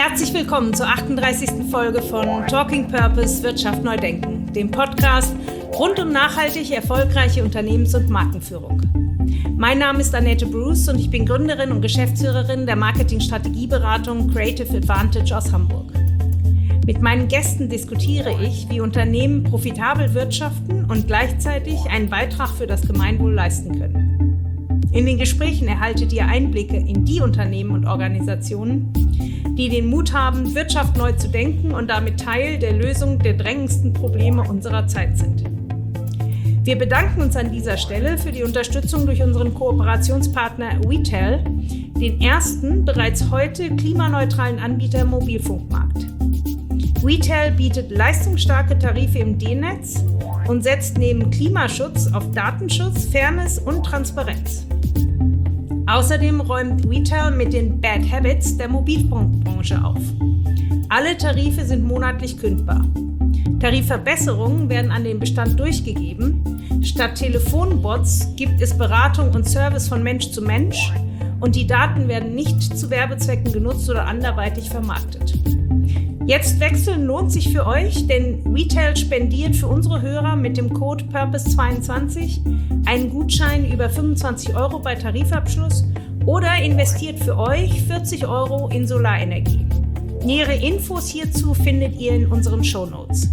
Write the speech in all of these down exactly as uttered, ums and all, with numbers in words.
Herzlich willkommen zur achtunddreißigsten Folge von Talking Purpose Wirtschaft neu denken, dem Podcast rund um nachhaltig erfolgreiche Unternehmens- und Markenführung. Mein Name ist Annette Bruce und ich bin Gründerin und Geschäftsführerin der Marketing-Strategieberatung Creative Advantage aus Hamburg. Mit meinen Gästen diskutiere ich, wie Unternehmen profitabel wirtschaften und gleichzeitig einen Beitrag für das Gemeinwohl leisten können. In den Gesprächen erhaltet ihr Einblicke in die Unternehmen und Organisationen, die den Mut haben, Wirtschaft neu zu denken und damit Teil der Lösung der drängendsten Probleme unserer Zeit sind. Wir bedanken uns an dieser Stelle für die Unterstützung durch unseren Kooperationspartner WeTel, den ersten bereits heute klimaneutralen Anbieter im Mobilfunkmarkt. WeTel bietet leistungsstarke Tarife im D-Netz und setzt neben Klimaschutz auf Datenschutz, Fairness und Transparenz. Außerdem räumt WeTel mit den Bad Habits der Mobilfunkbranche auf. Alle Tarife sind monatlich kündbar. Tarifverbesserungen werden an den Bestand durchgegeben. Statt Telefonbots gibt es Beratung und Service von Mensch zu Mensch und die Daten werden nicht zu Werbezwecken genutzt oder anderweitig vermarktet. Jetzt wechseln lohnt sich für euch, denn WeTel spendiert für unsere Hörer mit dem Code Purpose zweiundzwanzig einen Gutschein über fünfundzwanzig Euro bei Tarifabschluss oder investiert für euch vierzig Euro in Solarenergie. Nähere Infos hierzu findet ihr in unseren Shownotes.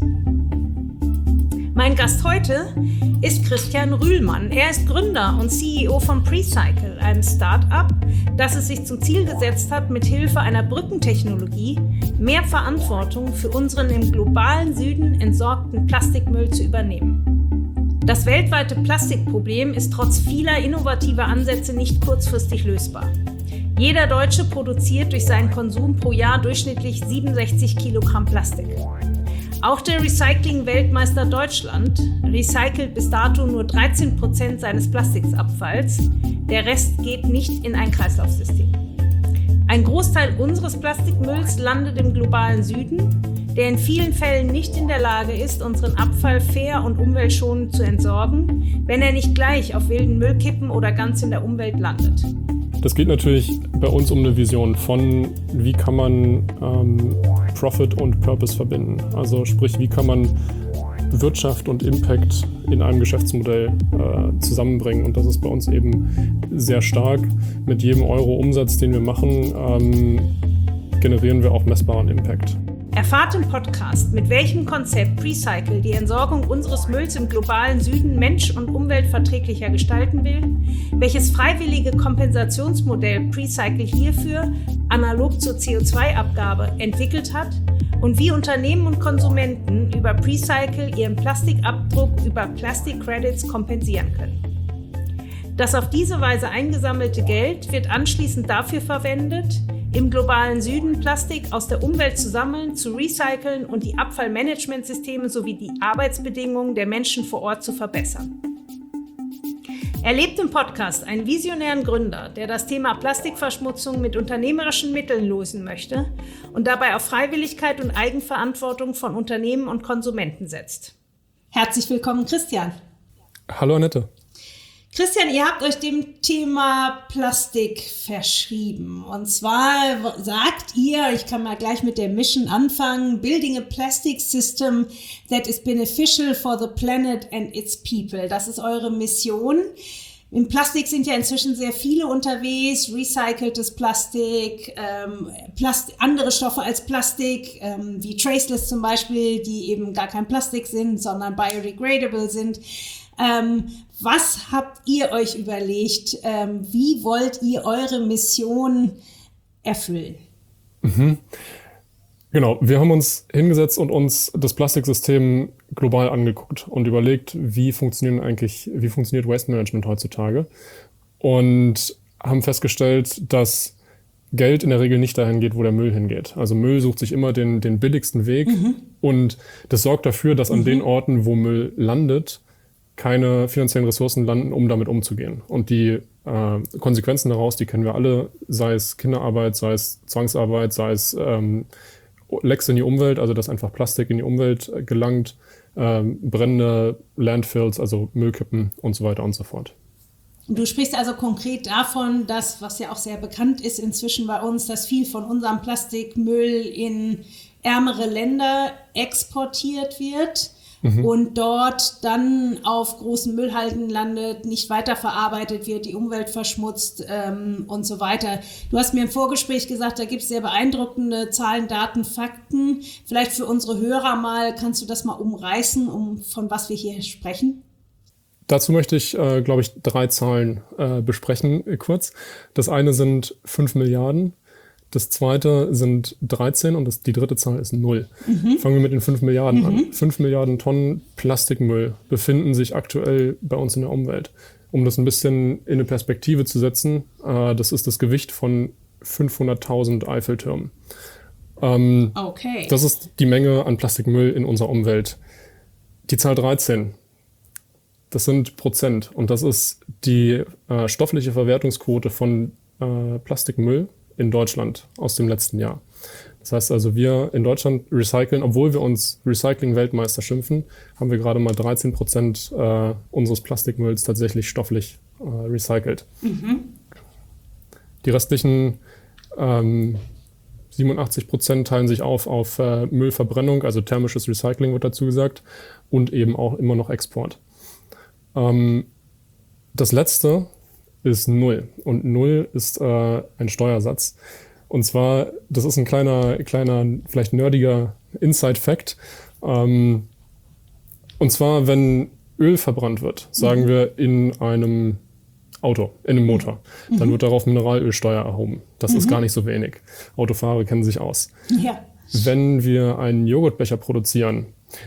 Mein Gast heute ist Christian Rühlmann. Er ist Gründer und C E O von Precycle, einem Start-up, das es sich zum Ziel gesetzt hat, mit Hilfe einer Brückentechnologie mehr Verantwortung für unseren im globalen Süden entsorgten Plastikmüll zu übernehmen. Das weltweite Plastikproblem ist trotz vieler innovativer Ansätze nicht kurzfristig lösbar. Jeder Deutsche produziert durch seinen Konsum pro Jahr durchschnittlich siebenundsechzig Kilogramm Plastik. Auch der Recycling-Weltmeister Deutschland recycelt bis dato nur dreizehn Prozent seines Plastikabfalls. Der Rest geht nicht in ein Kreislaufsystem. Ein Großteil unseres Plastikmülls landet im globalen Süden, der in vielen Fällen nicht in der Lage ist, unseren Abfall fair und umweltschonend zu entsorgen, wenn er nicht gleich auf wilden Müllkippen oder ganz in der Umwelt landet. Das geht natürlich bei uns um eine Vision von, wie kann man ähm, Profit und Purpose verbinden. Also sprich, wie kann man Wirtschaft und Impact in einem Geschäftsmodell äh, zusammenbringen. Und das ist bei uns eben sehr stark. Mit jedem Euro Umsatz, den wir machen, ähm, generieren wir auch messbaren Impact. Erfahrt im Podcast, mit welchem Konzept Precycle die Entsorgung unseres Mülls im globalen Süden mensch- und umweltverträglicher gestalten will, welches freiwillige Kompensationsmodell Precycle hierfür, analog zur C O zwei Abgabe, entwickelt hat und wie Unternehmen und Konsumenten über Precycle ihren Plastikabdruck über Plastic Credits kompensieren können. Das auf diese Weise eingesammelte Geld wird anschließend dafür verwendet, im globalen Süden Plastik aus der Umwelt zu sammeln, zu recyceln und die Abfallmanagementsysteme sowie die Arbeitsbedingungen der Menschen vor Ort zu verbessern. Erlebt im Podcast einen visionären Gründer, der das Thema Plastikverschmutzung mit unternehmerischen Mitteln lösen möchte und dabei auf Freiwilligkeit und Eigenverantwortung von Unternehmen und Konsumenten setzt. Herzlich willkommen, Christian. Hallo Annette. Christian, ihr habt euch dem Thema Plastik verschrieben. Und zwar sagt ihr, ich kann mal gleich mit der Mission anfangen, Building a Plastic System that is beneficial for the planet and its people. Das ist eure Mission. Im Plastik sind ja inzwischen sehr viele unterwegs, recyceltes Plastik, ähm, Plast- andere Stoffe als Plastik, ähm, wie Traceless zum Beispiel, die eben gar kein Plastik sind, sondern biodegradable sind. Ähm, was habt ihr euch überlegt? Ähm, wie wollt ihr eure Mission erfüllen? Mhm. Genau, wir haben uns hingesetzt und uns das Plastiksystem global angeguckt und überlegt, wie funktionieren eigentlich, wie funktioniert Waste Management heutzutage, und haben festgestellt, dass Geld in der Regel nicht dahin geht, wo der Müll hingeht. Also Müll sucht sich immer den, den billigsten Weg, mhm. und das sorgt dafür, dass an mhm. den Orten, wo Müll landet, keine finanziellen Ressourcen landen, um damit umzugehen. Und die äh, Konsequenzen daraus, die kennen wir alle, sei es Kinderarbeit, sei es Zwangsarbeit, sei es ähm, Lecks in die Umwelt, also dass einfach Plastik in die Umwelt gelangt, ähm, brennende Landfills, also Müllkippen und so weiter und so fort. Du sprichst also konkret davon, dass, was ja auch sehr bekannt ist inzwischen bei uns, dass viel von unserem Plastikmüll in ärmere Länder exportiert wird. Mhm. Und dort dann auf großen Müllhalden landet, nicht weiterverarbeitet wird, die Umwelt verschmutzt ähm, und so weiter. Du hast mir im Vorgespräch gesagt, da gibt es sehr beeindruckende Zahlen, Daten, Fakten. Vielleicht für unsere Hörer mal, kannst du das mal umreißen, um von was wir hier sprechen? Dazu möchte ich, äh, glaube ich, drei Zahlen äh, besprechen, äh, kurz. Das eine sind fünf Milliarden. Das zweite sind dreizehn und das, die dritte Zahl ist null. Mhm. Fangen wir mit den fünf Milliarden mhm. an. fünf Milliarden Tonnen Plastikmüll befinden sich aktuell bei uns in der Umwelt. Um das ein bisschen in eine Perspektive zu setzen, äh, das ist das Gewicht von fünfhunderttausend Eiffeltürmen. Ähm, okay. Das ist die Menge an Plastikmüll in unserer Umwelt. Die Zahl dreizehn, das sind Prozent. Und das ist die äh, stoffliche Verwertungsquote von äh, Plastikmüll in Deutschland aus dem letzten Jahr. Das heißt also, wir in Deutschland recyceln, obwohl wir uns Recycling-Weltmeister schimpfen, haben wir gerade mal dreizehn Prozent äh, unseres Plastikmülls tatsächlich stofflich äh, recycelt. Mhm. Die restlichen ähm, siebenundachtzig Prozent teilen sich auf auf äh, Müllverbrennung, also thermisches Recycling wird dazu gesagt, und eben auch immer noch Export. Ähm, das letzte ist null. Und null ist äh, ein Steuersatz. Und zwar, das ist ein kleiner, kleiner vielleicht nerdiger Inside-Fact. Ähm, und zwar, wenn Öl verbrannt wird, sagen mhm. wir in einem Auto, in einem Motor, mhm. dann wird darauf Mineralölsteuer erhoben. Das mhm. ist gar nicht so wenig. Autofahrer kennen sich aus. Ja. Wenn wir einen Joghurtbecher produzieren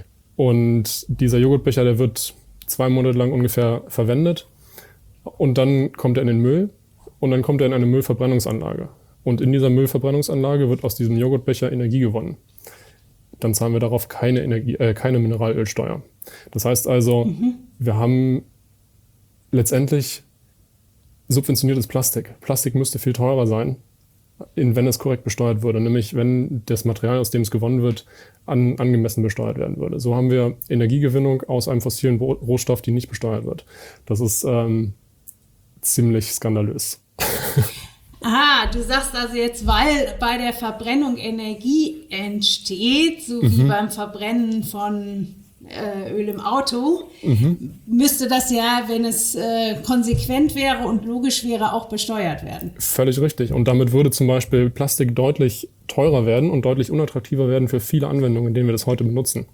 und dieser Joghurtbecher, der wird zwei Monate lang ungefähr verwendet, und dann kommt er in den Müll und dann kommt er in eine Müllverbrennungsanlage. Und in dieser Müllverbrennungsanlage wird aus diesem Joghurtbecher Energie gewonnen. Dann zahlen wir darauf keine, Energie, äh, keine Mineralölsteuer. Das heißt also, mhm. wir haben letztendlich subventioniertes Plastik. Plastik müsste viel teurer sein, wenn es korrekt besteuert würde. Nämlich wenn das Material, aus dem es gewonnen wird, an, angemessen besteuert werden würde. So haben wir Energiegewinnung aus einem fossilen Rohstoff, die nicht besteuert wird. Das ist ähm, ziemlich skandalös. Ah, du sagst also jetzt, weil bei der Verbrennung Energie entsteht, so wie mhm. beim Verbrennen von äh, Öl im Auto, mhm. müsste das ja, wenn es äh, konsequent wäre und logisch wäre, auch besteuert werden. Völlig richtig. Und damit würde zum Beispiel Plastik deutlich teurer werden und deutlich unattraktiver werden für viele Anwendungen, in denen wir das heute benutzen.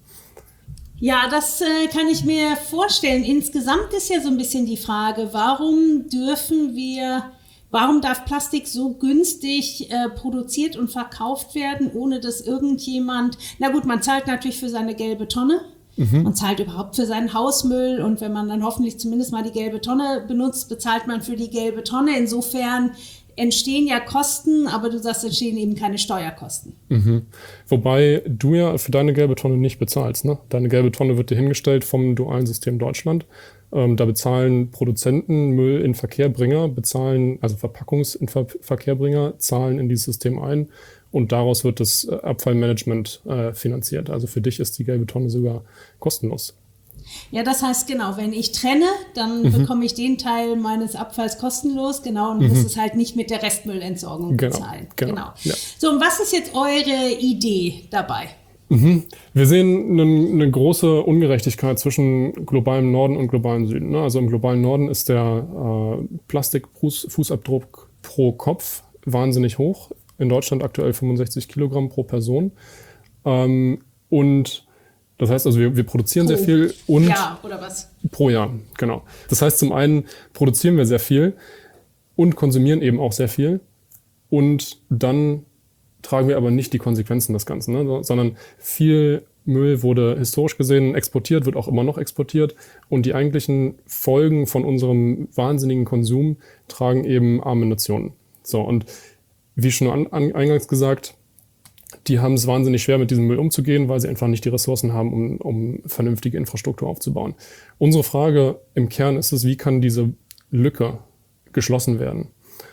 Ja, das äh, kann ich mir vorstellen. Insgesamt ist ja so ein bisschen die Frage, warum dürfen wir, warum darf Plastik so günstig äh, produziert und verkauft werden, ohne dass irgendjemand, na gut, man zahlt natürlich für seine gelbe Tonne, mhm. man zahlt überhaupt für seinen Hausmüll und wenn man dann hoffentlich zumindest mal die gelbe Tonne benutzt, bezahlt man für die gelbe Tonne. Insofern entstehen ja Kosten, aber du sagst, entstehen eben keine Steuerkosten. Mhm. Wobei du ja für deine gelbe Tonne nicht bezahlst. Ne? Deine gelbe Tonne wird dir hingestellt vom dualen System Deutschland. Ähm, da bezahlen Produzenten, Müll in Verkehrbringer, bezahlen, also Verpackungs in Ver- Verkehrbringer, zahlen in dieses System ein und daraus wird das Abfallmanagement äh, finanziert. Also für dich ist die gelbe Tonne sogar kostenlos. Ja, das heißt genau, wenn ich trenne, dann mhm. bekomme ich den Teil meines Abfalls kostenlos, genau, und mhm. muss es halt nicht mit der Restmüllentsorgung genau, bezahlen. Genau. genau. Ja. So, und was ist jetzt eure Idee dabei? Mhm. Wir sehen eine, eine große Ungerechtigkeit zwischen globalem Norden und globalem Süden. Ne? Also im globalen Norden ist der äh, Plastikfußabdruck pro Kopf wahnsinnig hoch. In Deutschland aktuell fünfundsechzig Kilogramm pro Person. Ähm, und das heißt also, wir, wir produzieren pro sehr viel. Und Jahr oder was? Pro Jahr, genau. Das heißt, zum einen produzieren wir sehr viel und konsumieren eben auch sehr viel. Und dann tragen wir aber nicht die Konsequenzen des Ganzen, ne? Sondern viel Müll wurde historisch gesehen exportiert, wird auch immer noch exportiert. Und die eigentlichen Folgen von unserem wahnsinnigen Konsum tragen eben arme Nationen. So, und wie schon an, an, eingangs gesagt, die haben es wahnsinnig schwer, mit diesem Müll umzugehen, weil sie einfach nicht die Ressourcen haben, um, um vernünftige Infrastruktur aufzubauen. Unsere Frage im Kern ist es, wie kann diese Lücke geschlossen werden?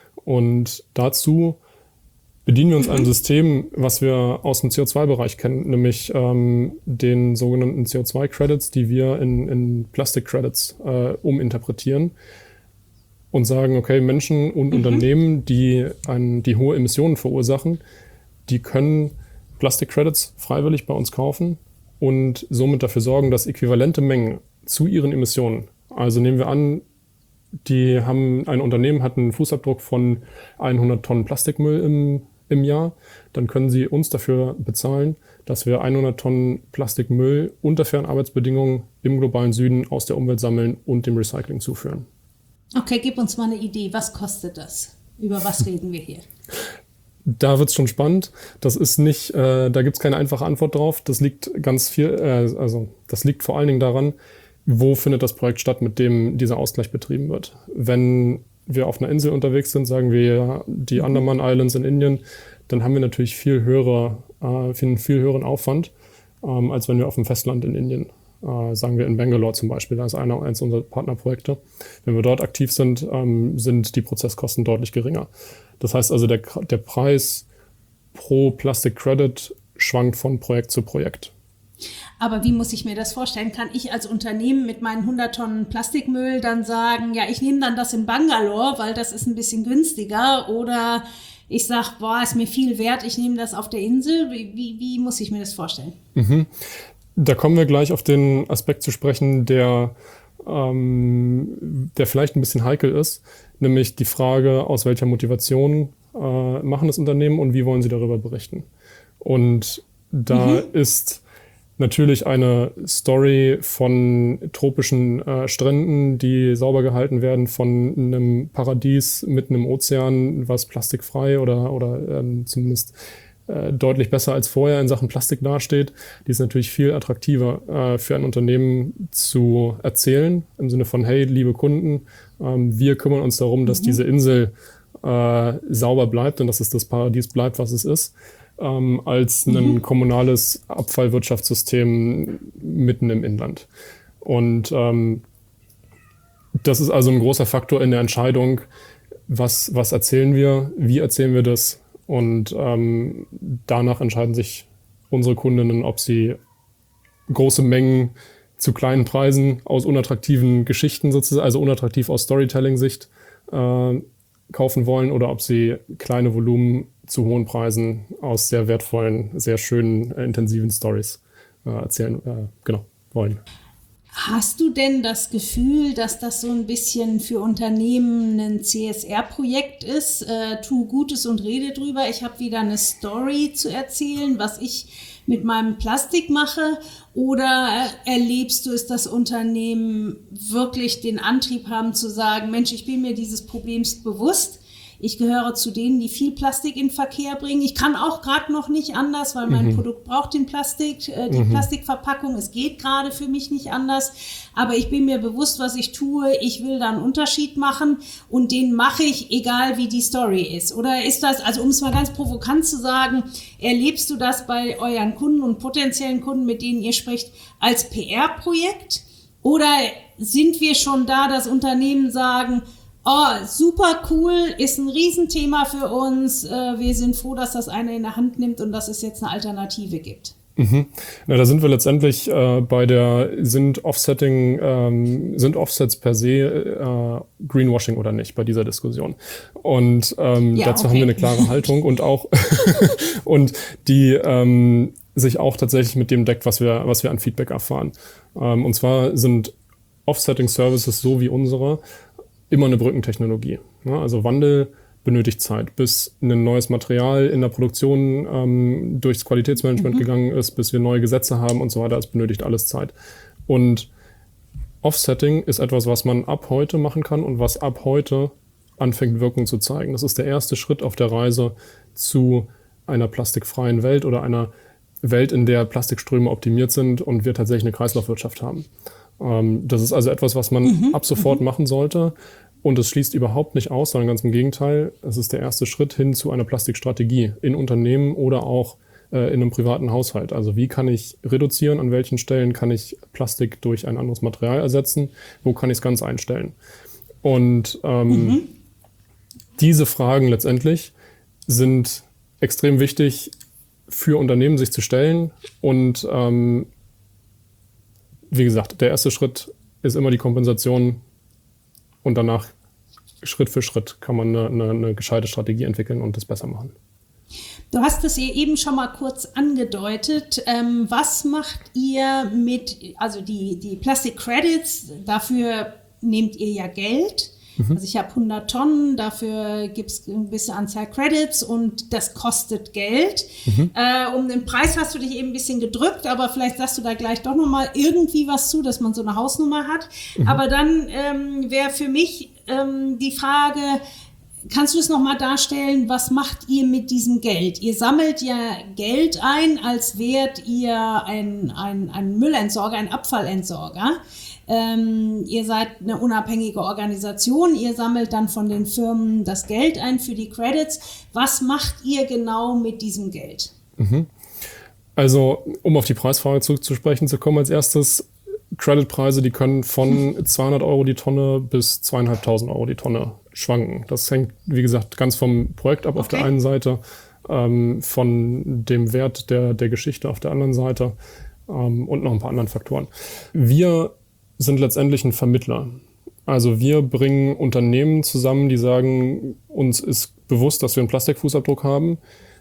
Und dazu bedienen wir uns einem System, was wir aus dem C O zwei Bereich kennen, nämlich ähm, den sogenannten C O zwei Credits, die wir in, in Plastic Credits äh, uminterpretieren. und sagen, okay, Menschen und mhm. Unternehmen, die, ein, die hohe Emissionen verursachen, die können Plastikcredits freiwillig bei uns kaufen und somit dafür sorgen, dass äquivalente Mengen zu ihren Emissionen, also nehmen wir an, die haben, ein Unternehmen hat einen Fußabdruck von hundert Tonnen Plastikmüll im, im Jahr, dann können sie uns dafür bezahlen, dass wir hundert Tonnen Plastikmüll unter fairen Arbeitsbedingungen im globalen Süden aus der Umwelt sammeln und dem Recycling zuführen. Okay, gib uns mal eine Idee. Was kostet das? Über was reden wir hier? Da wird's schon spannend. Das ist nicht, äh, da gibt's keine einfache Antwort drauf. Das liegt ganz viel, äh, also das liegt vor allen Dingen daran, wo findet das Projekt statt, mit dem dieser Ausgleich betrieben wird. Wenn wir auf einer Insel unterwegs sind, sagen wir die Andaman Islands in Indien, dann haben wir natürlich viel höhere, äh, viel, viel höheren Aufwand, ähm, als wenn wir auf dem Festland in Indien, äh, sagen wir in Bangalore zum Beispiel, da ist einer, eins unserer Partnerprojekte. Wenn wir dort aktiv sind, ähm, sind die Prozesskosten deutlich geringer. Das heißt also, der, der Preis pro Plastic Credit schwankt von Projekt zu Projekt. Aber wie muss ich mir das vorstellen? Kann ich als Unternehmen mit meinen hundert Tonnen Plastikmüll dann sagen, ja, ich nehme dann das in Bangalore, weil das ist ein bisschen günstiger, oder ich sage, boah, ist mir viel wert, ich nehme das auf der Insel. Wie, wie, wie muss ich mir das vorstellen? Mhm. Da kommen wir gleich auf den Aspekt zu sprechen, der, ähm, der vielleicht ein bisschen heikel ist, nämlich die Frage, aus welcher Motivation äh, machen das Unternehmen und wie wollen sie darüber berichten. Und da mhm. ist natürlich eine Story von tropischen äh, Stränden, die sauber gehalten werden, von einem Paradies mitten im Ozean, was plastikfrei oder, oder ähm, zumindest äh, deutlich besser als vorher in Sachen Plastik dasteht. Die ist natürlich viel attraktiver äh, für ein Unternehmen zu erzählen, im Sinne von, hey, liebe Kunden, ähm, wir kümmern uns darum, dass mhm. diese Insel äh, sauber bleibt und dass es das Paradies bleibt, was es ist. Ähm, als ein mhm. kommunales Abfallwirtschaftssystem mitten im Inland. Und ähm, das ist also ein großer Faktor in der Entscheidung, was, was erzählen wir, wie erzählen wir das, und ähm, danach entscheiden sich unsere Kundinnen, ob sie große Mengen zu kleinen Preisen aus unattraktiven Geschichten sozusagen, also unattraktiv aus Storytelling-Sicht äh, kaufen wollen, oder ob sie kleine Volumen zu hohen Preisen aus sehr wertvollen, sehr schönen, äh, intensiven Stories äh, erzählen äh, genau, wollen. Hast du denn das Gefühl, dass das so ein bisschen für Unternehmen ein C S R-Projekt ist? Äh, tu Gutes und rede drüber. Ich habe wieder eine Story zu erzählen, was ich mit meinem Plastik mache. Oder erlebst du es, dass Unternehmen wirklich den Antrieb haben zu sagen, Mensch, ich bin mir dieses Problems bewusst. Ich gehöre zu denen, die viel Plastik in den Verkehr bringen. Ich kann auch gerade noch nicht anders, weil mein mhm. Produkt braucht den Plastik, äh, die mhm. Plastikverpackung. Es geht gerade für mich nicht anders. Aber ich bin mir bewusst, was ich tue. Ich will da einen Unterschied machen, und den mache ich, egal wie die Story ist. Oder ist das, also um es mal ganz provokant zu sagen, erlebst du das bei euren Kunden und potenziellen Kunden, mit denen ihr spricht, als P R-Projekt? Oder sind wir schon da, dass Unternehmen sagen, oh, super cool, ist ein Riesenthema für uns. Wir sind froh, dass das einer in der Hand nimmt und dass es jetzt eine Alternative gibt. Mhm. Na, da sind wir letztendlich äh, bei der, sind Offsetting, ähm, sind Offsets per se äh, Greenwashing oder nicht bei dieser Diskussion. Und ähm, ja, dazu okay. haben wir eine klare Haltung und auch und die ähm, sich auch tatsächlich mit dem deckt, was wir, was wir an Feedback erfahren. Ähm, und zwar sind Offsetting Services so wie unsere immer eine Brückentechnologie. Ja, also Wandel benötigt Zeit, bis ein neues Material in der Produktion ähm, durchs Qualitätsmanagement mhm. gegangen ist, bis wir neue Gesetze haben und so weiter. Es benötigt alles Zeit. Und Offsetting ist etwas, was man ab heute machen kann und was ab heute anfängt, Wirkung zu zeigen. Das ist der erste Schritt auf der Reise zu einer plastikfreien Welt oder einer Welt, in der Plastikströme optimiert sind und wir tatsächlich eine Kreislaufwirtschaft haben. Das ist also etwas, was man mhm. ab sofort mhm. machen sollte, und es schließt überhaupt nicht aus, sondern ganz im Gegenteil, es ist der erste Schritt hin zu einer Plastikstrategie in Unternehmen oder auch äh, in einem privaten Haushalt. Also wie kann ich reduzieren, an welchen Stellen kann ich Plastik durch ein anderes Material ersetzen, wo kann ich es ganz einstellen? Und ähm, mhm. diese Fragen letztendlich sind extrem wichtig für Unternehmen, sich zu stellen, und ähm, wie gesagt, der erste Schritt ist immer die Kompensation, und danach Schritt für Schritt kann man eine, eine, eine gescheite Strategie entwickeln und das besser machen. Du hast es hier eben schon mal kurz angedeutet. Ähm, was macht ihr mit, also die, die Plastic Credits, dafür nehmt ihr ja Geld. Mhm. Also ich habe hundert Tonnen, dafür gibt es eine gewisse Anzahl Credits und das kostet Geld. Mhm. Äh, um den Preis hast du dich eben ein bisschen gedrückt, aber vielleicht sagst du da gleich doch nochmal irgendwie was zu, dass man so eine Hausnummer hat. Mhm. Aber dann ähm, wäre für mich ähm, die Frage, kannst du es nochmal darstellen, was macht ihr mit diesem Geld? Ihr sammelt ja Geld ein, als wärt ihr ein, ein, ein Müllentsorger, ein Abfallentsorger. Ähm, ihr seid eine unabhängige Organisation, ihr sammelt dann von den Firmen das Geld ein für die Credits. Was macht ihr genau mit diesem Geld? Mhm. Also, um auf die Preisfrage zurückzusprechen zu kommen, als erstes, Creditpreise, die können von zweihundert Euro die Tonne bis zweitausendfünfhundert Euro die Tonne schwanken. Das hängt, wie gesagt, ganz vom Projekt ab, okay, auf der einen Seite, ähm, von dem Wert der, der Geschichte auf der anderen Seite ähm, und noch ein paar anderen Faktoren. Wir sind letztendlich ein Vermittler. Also wir bringen Unternehmen zusammen, die sagen, uns ist bewusst, dass wir einen Plastikfußabdruck haben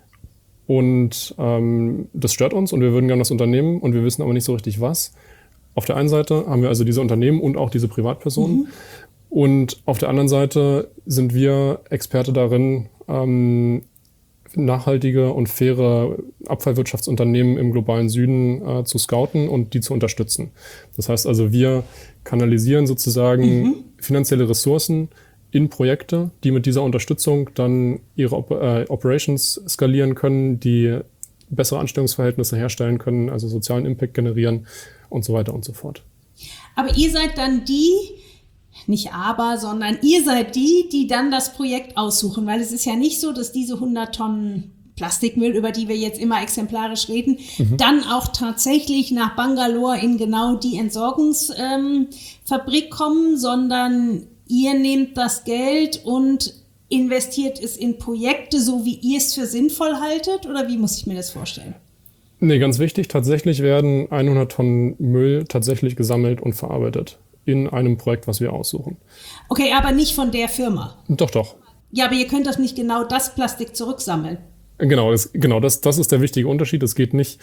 und ähm, das stört uns und wir würden gerne das Unternehmen und wir wissen aber nicht so richtig was. Auf der einen Seite haben wir also diese Unternehmen und auch diese Privatpersonen. Mhm. Und auf der anderen Seite sind wir Experte darin, ähm, nachhaltige und faire Abfallwirtschaftsunternehmen im globalen Süden äh, zu scouten und die zu unterstützen. Das heißt also, wir kanalisieren sozusagen mhm. finanzielle Ressourcen in Projekte, die mit dieser Unterstützung dann ihre Op- äh, Operations skalieren können, die bessere Anstellungsverhältnisse herstellen können, also sozialen Impact generieren und so weiter und so fort. Aber ihr seid dann die, nicht aber, sondern ihr seid die, die dann das Projekt aussuchen, weil es ist ja nicht so, dass diese hundert Tonnen Plastikmüll, über die wir jetzt immer exemplarisch reden, mhm. dann auch tatsächlich nach Bangalore in genau die Entsorgungsfabrik ähm, kommen, sondern ihr nehmt das Geld und investiert es in Projekte, so wie ihr es für sinnvoll haltet, oder wie muss ich mir das vorstellen? Nee, ganz wichtig, tatsächlich werden hundert Tonnen Müll tatsächlich gesammelt und verarbeitet in einem Projekt, was wir aussuchen. Okay, aber nicht von der Firma? Doch, doch. Ja, aber ihr könnt doch nicht genau das Plastik zurücksammeln. Genau, das, genau das, das ist der wichtige Unterschied. Es geht nicht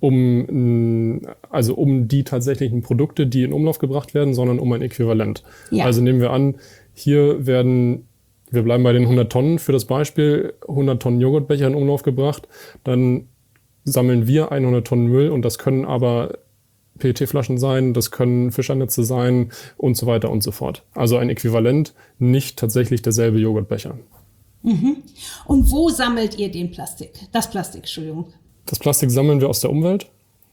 um, also um die tatsächlichen Produkte, die in Umlauf gebracht werden, sondern um ein Äquivalent. Ja. Also nehmen wir an, hier werden, wir bleiben bei den hundert Tonnen für das Beispiel, hundert Tonnen Joghurtbecher in Umlauf gebracht, dann sammeln wir hundert Tonnen Müll und das können aber P E T-Flaschen sein, das können Fischernetze sein und so weiter und so fort. Also ein Äquivalent, nicht tatsächlich derselbe Joghurtbecher. Mhm. Und wo sammelt ihr den Plastik? Das Plastik, Entschuldigung. Das Plastik sammeln wir aus der Umwelt,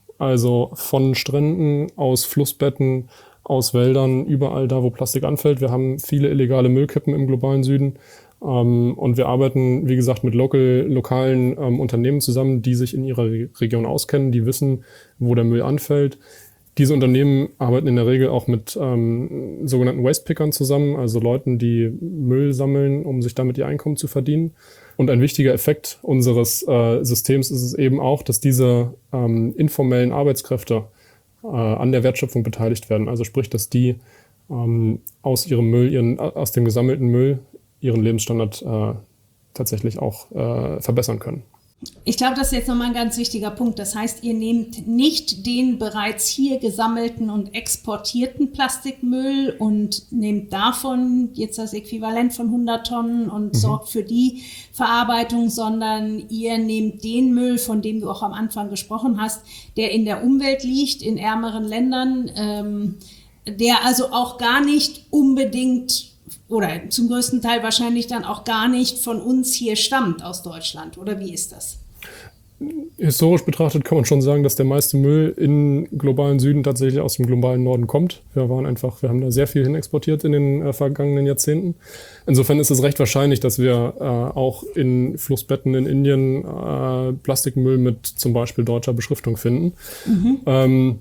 also von Stränden, aus Flussbetten, aus Wäldern, überall da, wo Plastik anfällt. Wir haben viele illegale Müllkippen im globalen Süden. Um, und wir arbeiten, wie gesagt, mit local, lokalen ähm, Unternehmen zusammen, die sich in ihrer Re- Region auskennen, die wissen, wo der Müll anfällt. Diese Unternehmen arbeiten in der Regel auch mit ähm, sogenannten Waste-Pickern zusammen, also Leuten, die Müll sammeln, um sich damit ihr Einkommen zu verdienen. Und ein wichtiger Effekt unseres äh, Systems ist es eben auch, dass diese ähm, informellen Arbeitskräfte äh, an der Wertschöpfung beteiligt werden. Also sprich, dass die ähm, aus ihrem Müll, ihren, aus dem gesammelten Müll ihren Lebensstandard äh, tatsächlich auch äh, verbessern können. Ich glaube, das ist jetzt nochmal ein ganz wichtiger Punkt. Das heißt, ihr nehmt nicht den bereits hier gesammelten und exportierten Plastikmüll und nehmt davon jetzt das Äquivalent von hundert Tonnen und mhm. sorgt für die Verarbeitung, sondern ihr nehmt den Müll, von dem du auch am Anfang gesprochen hast, der in der Umwelt liegt, in ärmeren Ländern, ähm, der also auch gar nicht unbedingt oder zum größten Teil wahrscheinlich dann auch gar nicht von uns hier stammt aus Deutschland. Oder wie ist das? Historisch betrachtet kann man schon sagen, dass der meiste Müll im globalen Süden tatsächlich aus dem globalen Norden kommt. Wir waren einfach, wir haben da sehr viel hin exportiert in den äh, vergangenen Jahrzehnten. Insofern ist es recht wahrscheinlich, dass wir äh, auch in Flussbetten in Indien äh, Plastikmüll mit zum Beispiel deutscher Beschriftung finden. Mhm. Ähm,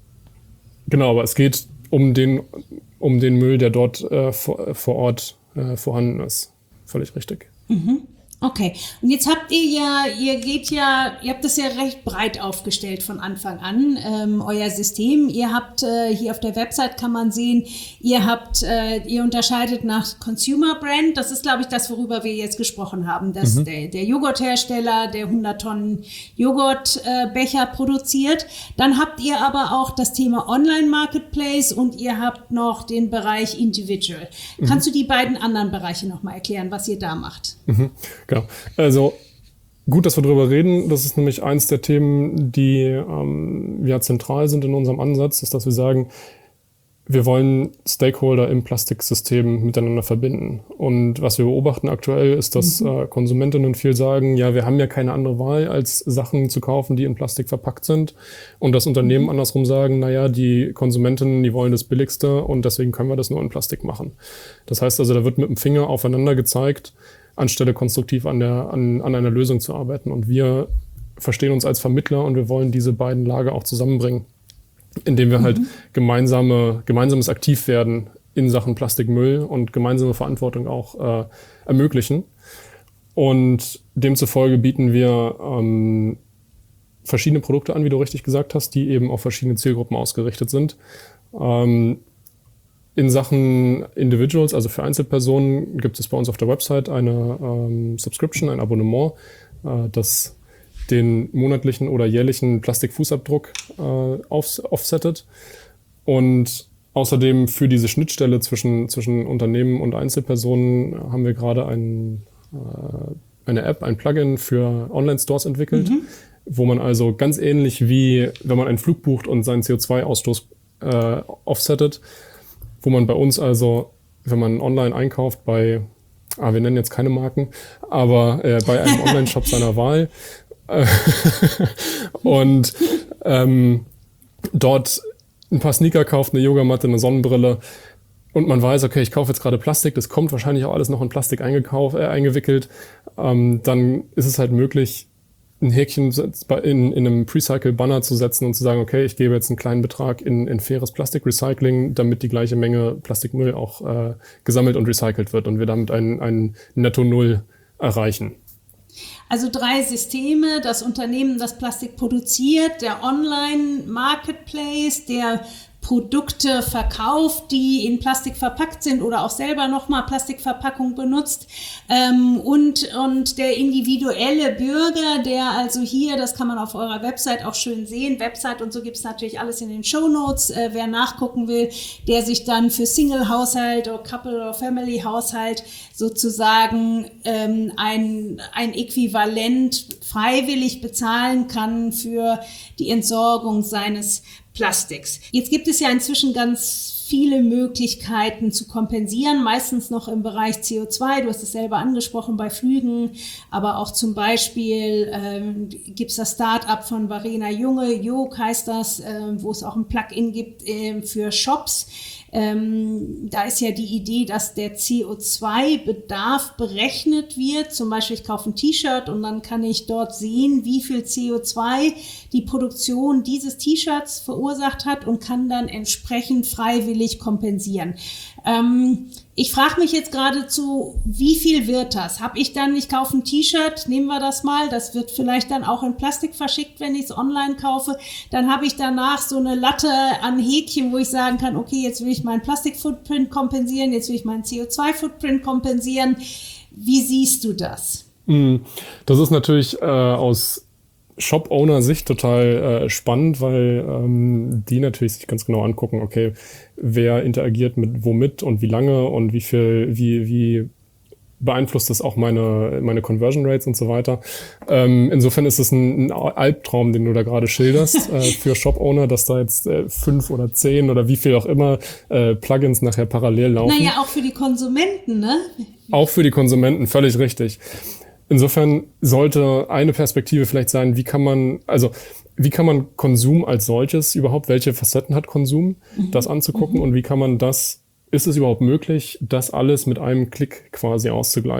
genau, aber es geht um den um den Müll, der dort äh, vor, vor Ort äh, vorhanden ist. Völlig richtig. Mhm. Okay, und jetzt habt ihr ja, ihr geht ja, ihr habt das ja recht breit aufgestellt von Anfang an, ähm, euer System. Ihr habt äh, hier auf der Website kann man sehen, ihr habt, äh, ihr unterscheidet nach Consumer Brand. Das ist, glaube ich, das, worüber wir jetzt gesprochen haben, dass mhm. der, der Joghurthersteller, der hundert Tonnen Joghurtbecher äh, produziert. Dann habt ihr aber auch das Thema Online Marketplace und ihr habt noch den Bereich Individual. Mhm. Kannst du die beiden anderen Bereiche nochmal erklären, was ihr da macht? Mhm. Genau. Also gut, dass wir darüber reden. Das ist nämlich eins der Themen, die ähm, ja zentral sind in unserem Ansatz, ist, dass wir sagen, wir wollen Stakeholder im Plastiksystem miteinander verbinden. Und was wir beobachten aktuell ist, dass mhm. äh, Konsumentinnen viel sagen, ja, wir haben ja keine andere Wahl, als Sachen zu kaufen, die in Plastik verpackt sind. Und das Unternehmen mhm. andersrum sagen, naja, die Konsumentinnen, die wollen das Billigste und deswegen können wir das nur in Plastik machen. Das heißt also, da wird mit dem Finger aufeinander gezeigt, anstelle konstruktiv an, der, an, an einer Lösung zu arbeiten. Und wir verstehen uns als Vermittler und wir wollen diese beiden Lager auch zusammenbringen, indem wir mhm. halt gemeinsame, gemeinsames Aktivwerden in Sachen Plastikmüll und gemeinsame Verantwortung auch äh, ermöglichen. Und demzufolge bieten wir ähm, verschiedene Produkte an, wie du richtig gesagt hast, die eben auf verschiedene Zielgruppen ausgerichtet sind. Ähm, In Sachen Individuals, also für Einzelpersonen, gibt es bei uns auf der Website eine ähm, Subscription, ein Abonnement, äh, das den monatlichen oder jährlichen Plastikfußabdruck äh, aufs, offsettet. Und außerdem für diese Schnittstelle zwischen, zwischen Unternehmen und Einzelpersonen haben wir gerade ein, äh, eine App, ein Plugin für Online-Stores entwickelt, mhm. wo man also ganz ähnlich wie, wenn man einen Flug bucht und seinen C O zwei Ausstoß äh, offsettet, wo man bei uns also, wenn man online einkauft bei, ah, wir nennen jetzt keine Marken, aber äh, bei einem Online-Shop seiner Wahl äh, und ähm, dort ein paar Sneaker kauft, eine Yogamatte, eine Sonnenbrille und man weiß, okay, ich kaufe jetzt gerade Plastik, das kommt wahrscheinlich auch alles noch in Plastik eingekauft, äh, eingewickelt, ähm, dann ist es halt möglich, ein Häkchen in, in einem Precycle-Banner zu setzen und zu sagen, okay, ich gebe jetzt einen kleinen Betrag in, in faires Plastikrecycling, damit die gleiche Menge Plastikmüll auch äh, gesammelt und recycelt wird und wir damit ein, ein Netto-Null erreichen. Also drei Systeme, das Unternehmen, das Plastik produziert, der Online-Marketplace, der Produkte verkauft, die in Plastik verpackt sind oder auch selber nochmal Plastikverpackung benutzt ähm, und, und der individuelle Bürger, der also hier, das kann man auf eurer Website auch schön sehen, Website und so gibt es natürlich alles in den Shownotes, äh, wer nachgucken will, der sich dann für Single-Haushalt oder Couple- oder Family-Haushalt sozusagen ähm, ein, ein Äquivalent freiwillig bezahlen kann für die Entsorgung seines Plastiks. Jetzt gibt es ja inzwischen ganz viele Möglichkeiten zu kompensieren, meistens noch im Bereich C O zwei. Du hast es selber angesprochen bei Flügen, aber auch zum Beispiel ähm, gibt es das Start-up von Verena Junge, Jog heißt das, äh, wo es auch ein Plugin gibt äh, für Shops. Ähm, da ist ja die Idee, dass der C O zwei Bedarf berechnet wird. Zum Beispiel, ich kaufe ein T-Shirt und dann kann ich dort sehen, wie viel C O zwei die Produktion dieses T-Shirts verursacht hat und kann dann entsprechend freiwillig kompensieren. Ähm, ich frage mich jetzt geradezu, wie viel wird das? Hab ich dann, ich kaufe ein T-Shirt, nehmen wir das mal, das wird vielleicht dann auch in Plastik verschickt, wenn ich es online kaufe. Dann habe ich danach so eine Latte an Häkchen, wo ich sagen kann, okay, jetzt will ich meinen Plastik-Footprint kompensieren, jetzt will ich meinen C O zwei Footprint kompensieren. Wie siehst du das? Das ist natürlich äh, aus Shop-Owner-Sicht total äh, spannend, weil ähm, die natürlich sich ganz genau angucken, okay, wer interagiert mit womit und wie lange und wie viel, wie, wie beeinflusst das auch meine, meine Conversion Rates und so weiter. Ähm, insofern ist es ein, ein Albtraum, den du da gerade schilderst, äh, für Shop-Owner, dass da jetzt äh, fünf oder zehn oder wie viel auch immer äh, Plugins nachher parallel laufen. Naja, auch für die Konsumenten, ne? Auch für die Konsumenten, völlig richtig. Insofern sollte eine Perspektive vielleicht sein, wie kann man, also wie kann man Konsum als solches überhaupt, welche Facetten hat Konsum, mhm. das anzugucken mhm. und wie kann man das, ist es überhaupt möglich, das alles mit einem Klick quasi auszugleichen?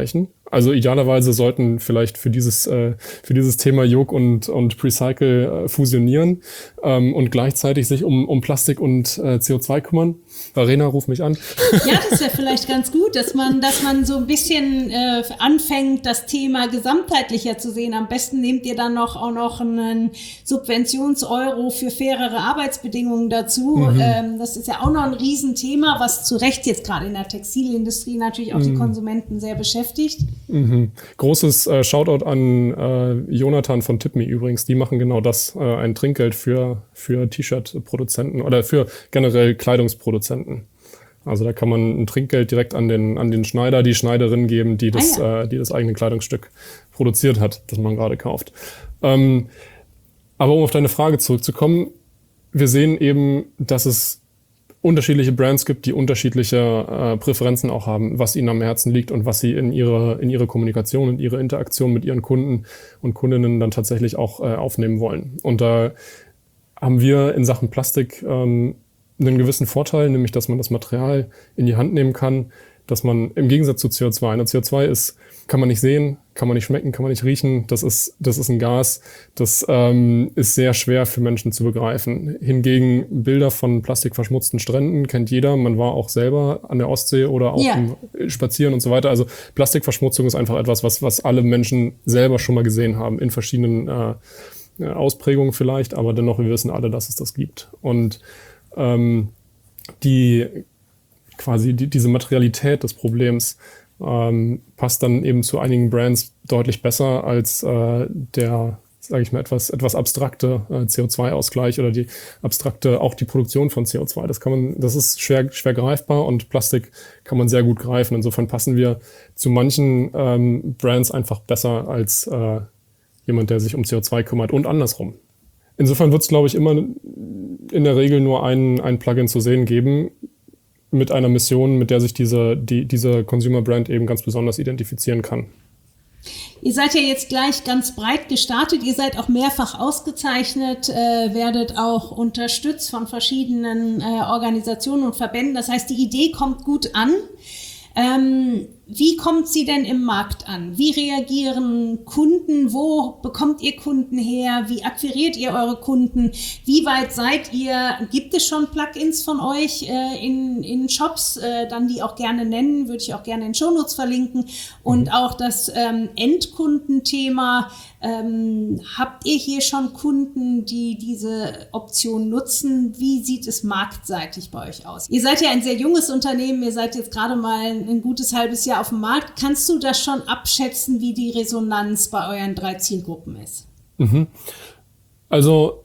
Also idealerweise sollten vielleicht für dieses äh, für dieses Thema Yoke und und Precycle äh, fusionieren ähm, und gleichzeitig sich um um Plastik und äh, C O zwei kümmern. Verena, ruf mich an. Ja, das wäre vielleicht ganz gut, dass man dass man so ein bisschen äh, anfängt, das Thema gesamtheitlicher zu sehen. Am besten nehmt ihr dann noch auch noch einen Subventions-Euro für fairere Arbeitsbedingungen dazu. Mhm. Ähm, das ist ja auch noch ein Riesenthema, was zu Recht jetzt gerade in der Textilindustrie natürlich auch mhm. die Konsumenten sehr beschäftigt. Mhm. Großes äh, Shoutout an äh, Jonathan von TipMe übrigens. Die machen genau das, äh, ein Trinkgeld für für T-Shirt-Produzenten oder für generell Kleidungsproduzenten. Also da kann man ein Trinkgeld direkt an den an den Schneider, die Schneiderin geben, die das ah, ja. äh, die das eigene Kleidungsstück produziert hat, das man gerade kauft. Ähm, aber um auf deine Frage zurückzukommen, wir sehen eben, dass es unterschiedliche Brands gibt, die unterschiedliche äh, Präferenzen auch haben, was ihnen am Herzen liegt und was sie in ihre in ihre Kommunikation und ihre Interaktion mit ihren Kunden und Kundinnen dann tatsächlich auch äh, aufnehmen wollen. Und da haben wir in Sachen Plastik ähm, einen gewissen Vorteil, nämlich dass man das Material in die Hand nehmen kann, dass man im Gegensatz zu C O zwei, eine C O zwei ist, kann man nicht sehen, kann man nicht schmecken, kann man nicht riechen, das ist das ist ein Gas, das ähm, ist sehr schwer für Menschen zu begreifen. Hingegen Bilder von plastikverschmutzten Stränden kennt jeder, man war auch selber an der Ostsee oder auch ja. im Spazieren und so weiter. Also Plastikverschmutzung ist einfach etwas, was was alle Menschen selber schon mal gesehen haben, in verschiedenen äh, Ausprägungen vielleicht, aber dennoch, wir wissen alle, dass es das gibt. Und ähm, die quasi die, diese Materialität des Problems ähm, passt dann eben zu einigen Brands deutlich besser als äh, der, sage ich mal, etwas etwas abstrakte äh, C O zwei Ausgleich oder die abstrakte, auch die Produktion von C O zwei. Das kann man, das ist schwer schwer greifbar und Plastik kann man sehr gut greifen. Insofern passen wir zu manchen ähm, Brands einfach besser als äh, jemand, der sich um C O zwei kümmert und andersrum. Insofern wird es, glaube ich, immer in der Regel nur ein, ein Plugin zu sehen geben mit einer Mission, mit der sich diese, die, diese Consumer Brand eben ganz besonders identifizieren kann. Ihr seid ja jetzt gleich ganz breit gestartet, ihr seid auch mehrfach ausgezeichnet, äh, werdet auch unterstützt von verschiedenen äh, Organisationen und Verbänden. Das heißt, die Idee kommt gut an. Ähm, wie kommt sie denn im Markt an? Wie reagieren Kunden? Wo bekommt ihr Kunden her? Wie akquiriert ihr eure Kunden? Wie weit seid ihr? Gibt es schon Plugins von euch äh, in, in Shops? Äh, dann die auch gerne nennen, würde ich auch gerne in Shownotes verlinken. Und mhm. auch das ähm, Endkundenthema. Ähm, habt ihr hier schon Kunden, die diese Option nutzen? Wie sieht es marktseitig bei euch aus? Ihr seid ja ein sehr junges Unternehmen. Ihr seid jetzt gerade mal ein gutes halbes Jahr auf dem Markt. Kannst du das schon abschätzen, wie die Resonanz bei euren drei Zielgruppen ist? Mhm. Also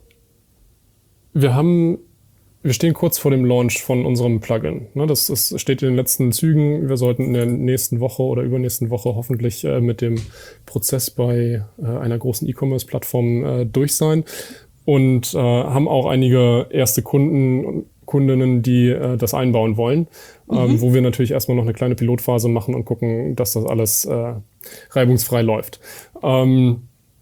wir haben, wir stehen kurz vor dem Launch von unserem Plugin. Das, das steht in den letzten Zügen. Wir sollten in der nächsten Woche oder übernächsten Woche hoffentlich äh, mit dem Prozess bei äh, einer großen E-Commerce-Plattform äh, durch sein und äh, haben auch einige erste Kunden und Kundinnen, die äh, das einbauen wollen, mhm. ähm, wo wir natürlich erstmal noch eine kleine Pilotphase machen und gucken, dass das alles äh, reibungsfrei läuft. Ähm,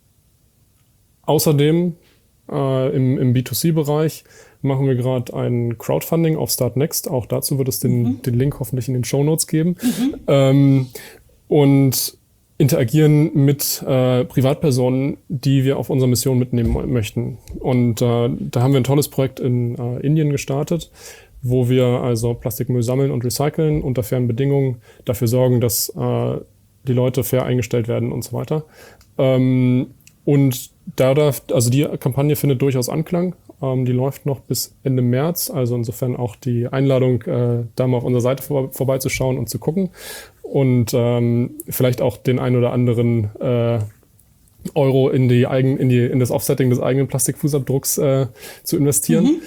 außerdem äh, im, im B zwei C-Bereich machen wir gerade ein Crowdfunding auf Startnext. Auch dazu wird es den, mhm. den Link hoffentlich in den Shownotes geben. Mhm. Ähm, und interagieren mit äh, Privatpersonen, die wir auf unsere Mission mitnehmen möchten. Und äh, da haben wir ein tolles Projekt in äh, Indien gestartet, wo wir also Plastikmüll sammeln und recyceln unter fairen Bedingungen, dafür sorgen, dass äh, die Leute fair eingestellt werden und so weiter. Ähm, und da darf, also die Kampagne findet durchaus Anklang. Ähm, die läuft noch bis Ende März, also insofern auch die Einladung, äh, da mal auf unserer Seite vor, vorbeizuschauen und zu gucken. Und ähm, vielleicht auch den ein oder anderen äh, Euro in die eigen, in die in das Offsetting des eigenen Plastikfußabdrucks äh, zu investieren. Mhm.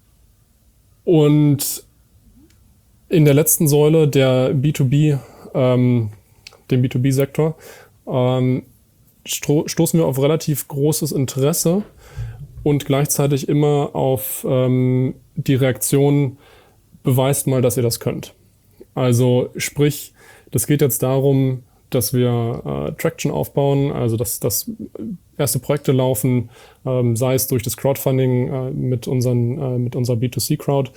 Und in der letzten Säule der B zwei B, ähm, dem B zwei B-Sektor, ähm, sto- stoßen wir auf relativ großes Interesse und gleichzeitig immer auf ähm, die Reaktion, beweist mal, dass ihr das könnt. Also sprich, das geht jetzt darum, dass wir äh, Traction aufbauen, also dass, dass erste Projekte laufen, ähm, sei es durch das Crowdfunding äh, mit, unseren, äh, mit unserer B zwei C-Crowd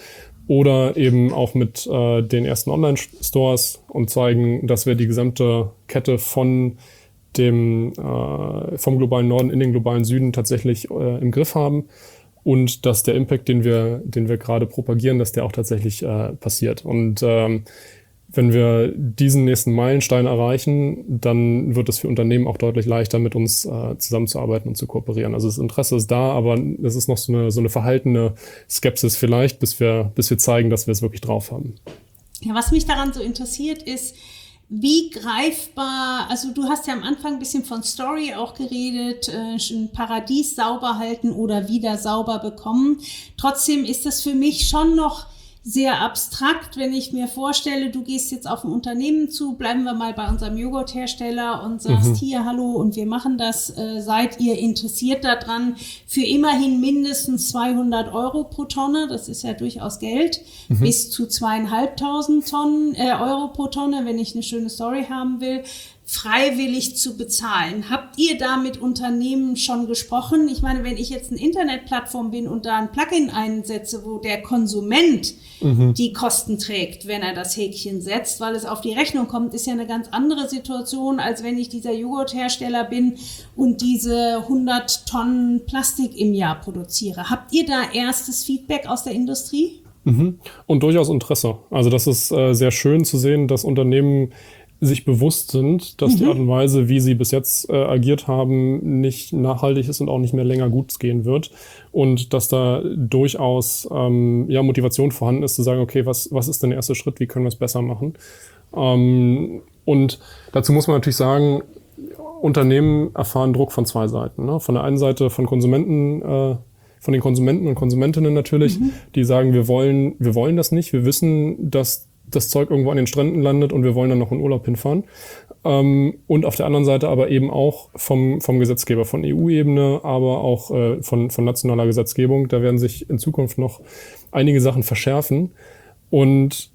oder eben auch mit äh, den ersten Online-Stores und zeigen, dass wir die gesamte Kette von dem äh, vom globalen Norden in den globalen Süden tatsächlich äh, im Griff haben und dass der Impact, den wir, den wir gerade propagieren, dass der auch tatsächlich äh, passiert. Und ähm, wenn wir diesen nächsten Meilenstein erreichen, dann wird es für Unternehmen auch deutlich leichter, mit uns äh, zusammenzuarbeiten und zu kooperieren. Also das Interesse ist da, aber es ist noch so eine, so eine verhaltene Skepsis vielleicht, bis wir, bis wir zeigen, dass wir es wirklich drauf haben. Ja, was mich daran so interessiert ist, wie greifbar, also du hast ja am Anfang ein bisschen von Story auch geredet, äh, ein Paradies sauber halten oder wieder sauber bekommen. Trotzdem ist das für mich schon noch sehr abstrakt, wenn ich mir vorstelle, du gehst jetzt auf ein Unternehmen zu, bleiben wir mal bei unserem Joghurthersteller und sagst, mhm. hier, hallo, und wir machen das, äh, seid ihr interessiert daran, für immerhin mindestens zweihundert Euro pro Tonne, das ist ja durchaus Geld, mhm. bis zu zweieinhalbtausend Tonnen, äh, Euro pro Tonne, wenn ich eine schöne Story haben will, freiwillig zu bezahlen. Habt ihr da mit Unternehmen schon gesprochen? Ich meine, wenn ich jetzt eine Internetplattform bin und da ein Plugin einsetze, wo der Konsument mhm. die Kosten trägt, wenn er das Häkchen setzt, weil es auf die Rechnung kommt, ist ja eine ganz andere Situation, als wenn ich dieser Joghurthersteller bin und diese hundert Tonnen Plastik im Jahr produziere. Habt ihr da erstes Feedback aus der Industrie? Mhm. Und durchaus Interesse. Also das ist äh, sehr schön zu sehen, dass Unternehmen sich bewusst sind, dass mhm. die Art und Weise, wie sie bis jetzt äh, agiert haben, nicht nachhaltig ist und auch nicht mehr länger gut gehen wird. Und dass da durchaus ähm, ja, Motivation vorhanden ist, zu sagen, okay, was, was ist denn der erste Schritt, wie können wir es besser machen? Ähm, und dazu muss man natürlich sagen, Unternehmen erfahren Druck von zwei Seiten. Ne? Von der einen Seite von Konsumenten, äh, von den Konsumenten und Konsumentinnen natürlich, mhm. die sagen, wir wollen, wir wollen das nicht, wir wissen, dass das Zeug irgendwo an den Stränden landet und wir wollen dann noch in Urlaub hinfahren. Ähm, und auf der anderen Seite aber eben auch vom, vom Gesetzgeber, von E U-Ebene, aber auch äh, von, von nationaler Gesetzgebung. Da werden sich in Zukunft noch einige Sachen verschärfen. Und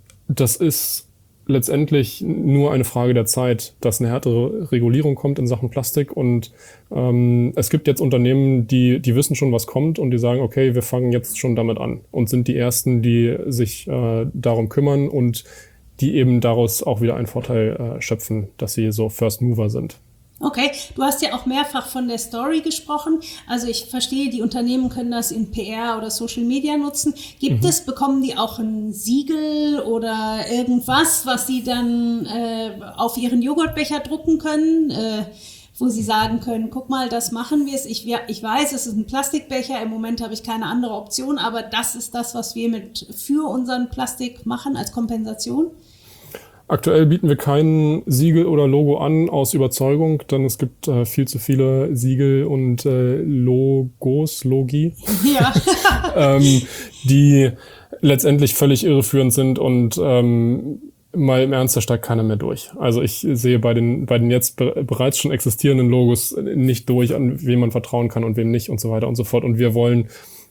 das ist letztendlich nur eine Frage der Zeit, dass eine härtere Regulierung kommt in Sachen Plastik. Und ähm, es gibt jetzt Unternehmen, die, die wissen schon, was kommt und die sagen, okay, wir fangen jetzt schon damit an und sind die Ersten, die sich äh, darum kümmern und die eben daraus auch wieder einen Vorteil äh, schöpfen, dass sie so First Mover sind. Okay, du hast ja auch mehrfach von der Story gesprochen. Also ich verstehe, die Unternehmen können das in P R oder Social Media nutzen. Gibt mhm. es, bekommen die auch ein Siegel oder irgendwas, was sie dann äh, auf ihren Joghurtbecher drucken können, äh, wo sie sagen können, guck mal, das machen wir es. Ich, ich weiß, es ist ein Plastikbecher, im Moment habe ich keine andere Option, aber das ist das, was wir mit für unseren Plastik machen als Kompensation. Aktuell bieten wir kein Siegel oder Logo an aus Überzeugung, denn es gibt äh, viel zu viele Siegel und äh, Logos, Logi, ja. ähm, die letztendlich völlig irreführend sind und ähm, mal im Ernst, da steigt keiner mehr durch. Also ich sehe bei den bei den jetzt be- bereits schon existierenden Logos nicht durch, an wem man vertrauen kann und wem nicht und so weiter und so fort. Und wir wollen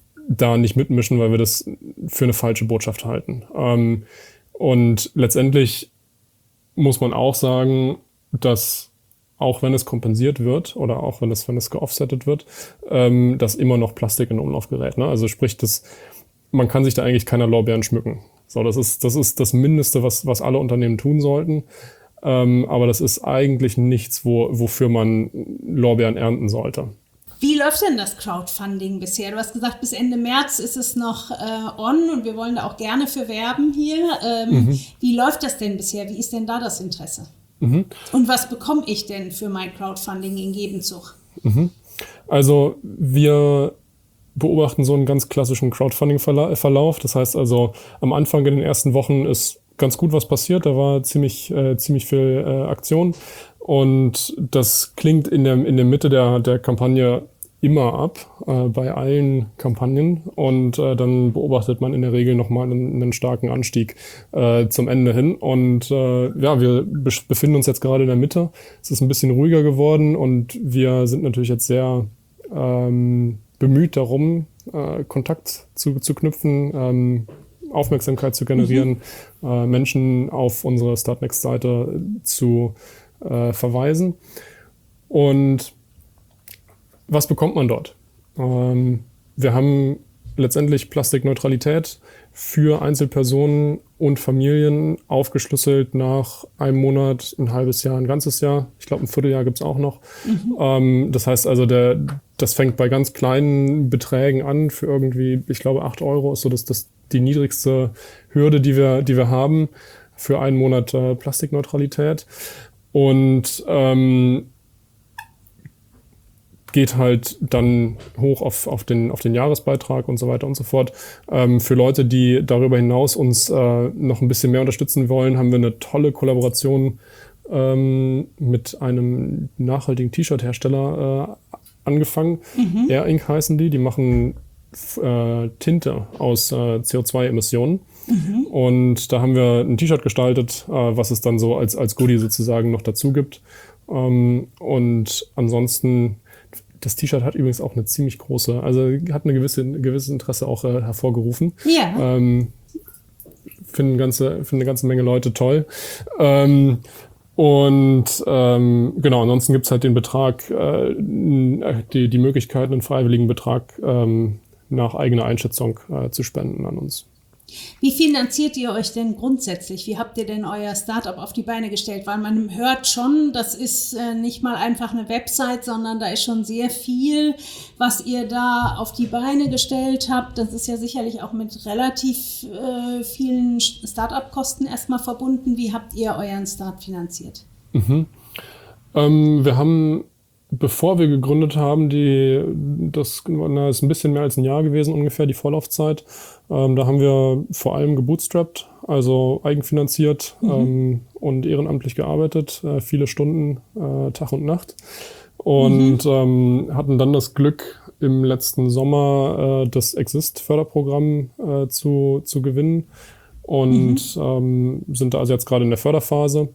da nicht mitmischen, weil wir das für eine falsche Botschaft halten. Ähm, und letztendlich muss man auch sagen, dass auch wenn es kompensiert wird oder auch wenn es wenn es geoffsettet wird, ähm, dass immer noch Plastik in Umlauf gerät. Ne? Also sprich, das, man kann sich da eigentlich keiner Lorbeeren schmücken. So, das ist das ist das Mindeste, was was alle Unternehmen tun sollten. Ähm, aber das ist eigentlich nichts, wo wofür man Lorbeeren ernten sollte. Wie läuft denn das Crowdfunding bisher? Du hast gesagt, bis Ende März ist es noch äh, on und wir wollen da auch gerne für werben hier. Ähm, mhm. Wie läuft das denn bisher? Wie ist denn da das Interesse? Mhm. Und was bekomme ich denn für mein Crowdfunding in Gegenzug? Mhm. Also wir beobachten so einen ganz klassischen Crowdfunding-Verlauf. Das heißt also, am Anfang in den ersten Wochen ist ganz gut was passiert. Da war ziemlich, äh, ziemlich viel äh, Aktion. Und das klingt in der, in der Mitte der, der Kampagne immer ab, äh, bei allen Kampagnen. Und äh, dann beobachtet man in der Regel nochmal einen, einen starken Anstieg äh, zum Ende hin. Und äh, ja, wir be- befinden uns jetzt gerade in der Mitte. Es ist ein bisschen ruhiger geworden und wir sind natürlich jetzt sehr ähm, bemüht darum, äh, Kontakt zu, zu knüpfen, ähm, Aufmerksamkeit zu generieren, mhm. äh, Menschen auf unsere Startnext-Seite zu äh, verweisen. Und was bekommt man dort? Ähm, wir haben letztendlich Plastikneutralität für Einzelpersonen und Familien aufgeschlüsselt nach einem Monat, ein halbes Jahr, ein ganzes Jahr. Ich glaube, ein Vierteljahr gibt's auch noch. Mhm. Ähm, das heißt also, der, das fängt bei ganz kleinen Beträgen an für irgendwie, ich glaube, acht Euro ist so das, das die niedrigste Hürde, die wir, die wir haben für einen Monat äh, Plastikneutralität. Und ähm, geht halt dann hoch auf, auf, den, auf den Jahresbeitrag und so weiter und so fort. Ähm, für Leute, die darüber hinaus uns äh, noch ein bisschen mehr unterstützen wollen, haben wir eine tolle Kollaboration ähm, mit einem nachhaltigen T-Shirt-Hersteller äh, angefangen. Mhm. Air Ink heißen die. Die machen äh, Tinte aus äh, C O zwei Emissionen. Mhm. Und da haben wir ein T-Shirt gestaltet, äh, was es dann so als, als Goodie sozusagen noch dazu gibt. Ähm, und ansonsten, das T-Shirt hat übrigens auch eine ziemlich große, also hat eine gewisse, ein gewisses Interesse auch äh, hervorgerufen. Ja. Ähm, finden, ganze, finden eine ganze Menge Leute toll. Ähm, und ähm, genau, ansonsten gibt's halt den Betrag, äh, die, die Möglichkeit, einen freiwilligen Betrag ähm, nach eigener Einschätzung äh, zu spenden an uns. Wie finanziert ihr euch denn grundsätzlich? Wie habt ihr denn euer Startup auf die Beine gestellt? Weil man hört schon, das ist äh, nicht mal einfach eine Website, sondern da ist schon sehr viel, was ihr da auf die Beine gestellt habt. Das ist ja sicherlich auch mit relativ äh, vielen Startup-Kosten erstmal verbunden. Wie habt ihr euren Start finanziert? Mhm. Ähm, wir haben, bevor wir gegründet haben, die, das na, ist ein bisschen mehr als ein Jahr gewesen ungefähr, die Vorlaufzeit. Ähm, da haben wir vor allem gebootstrapped, also eigenfinanziert mhm. ähm, und ehrenamtlich gearbeitet, äh, viele Stunden, äh, Tag und Nacht. Und mhm. ähm, hatten dann das Glück, im letzten Sommer äh, das Exist-Förderprogramm äh, zu, zu gewinnen und mhm. ähm, sind da also jetzt gerade in der Förderphase.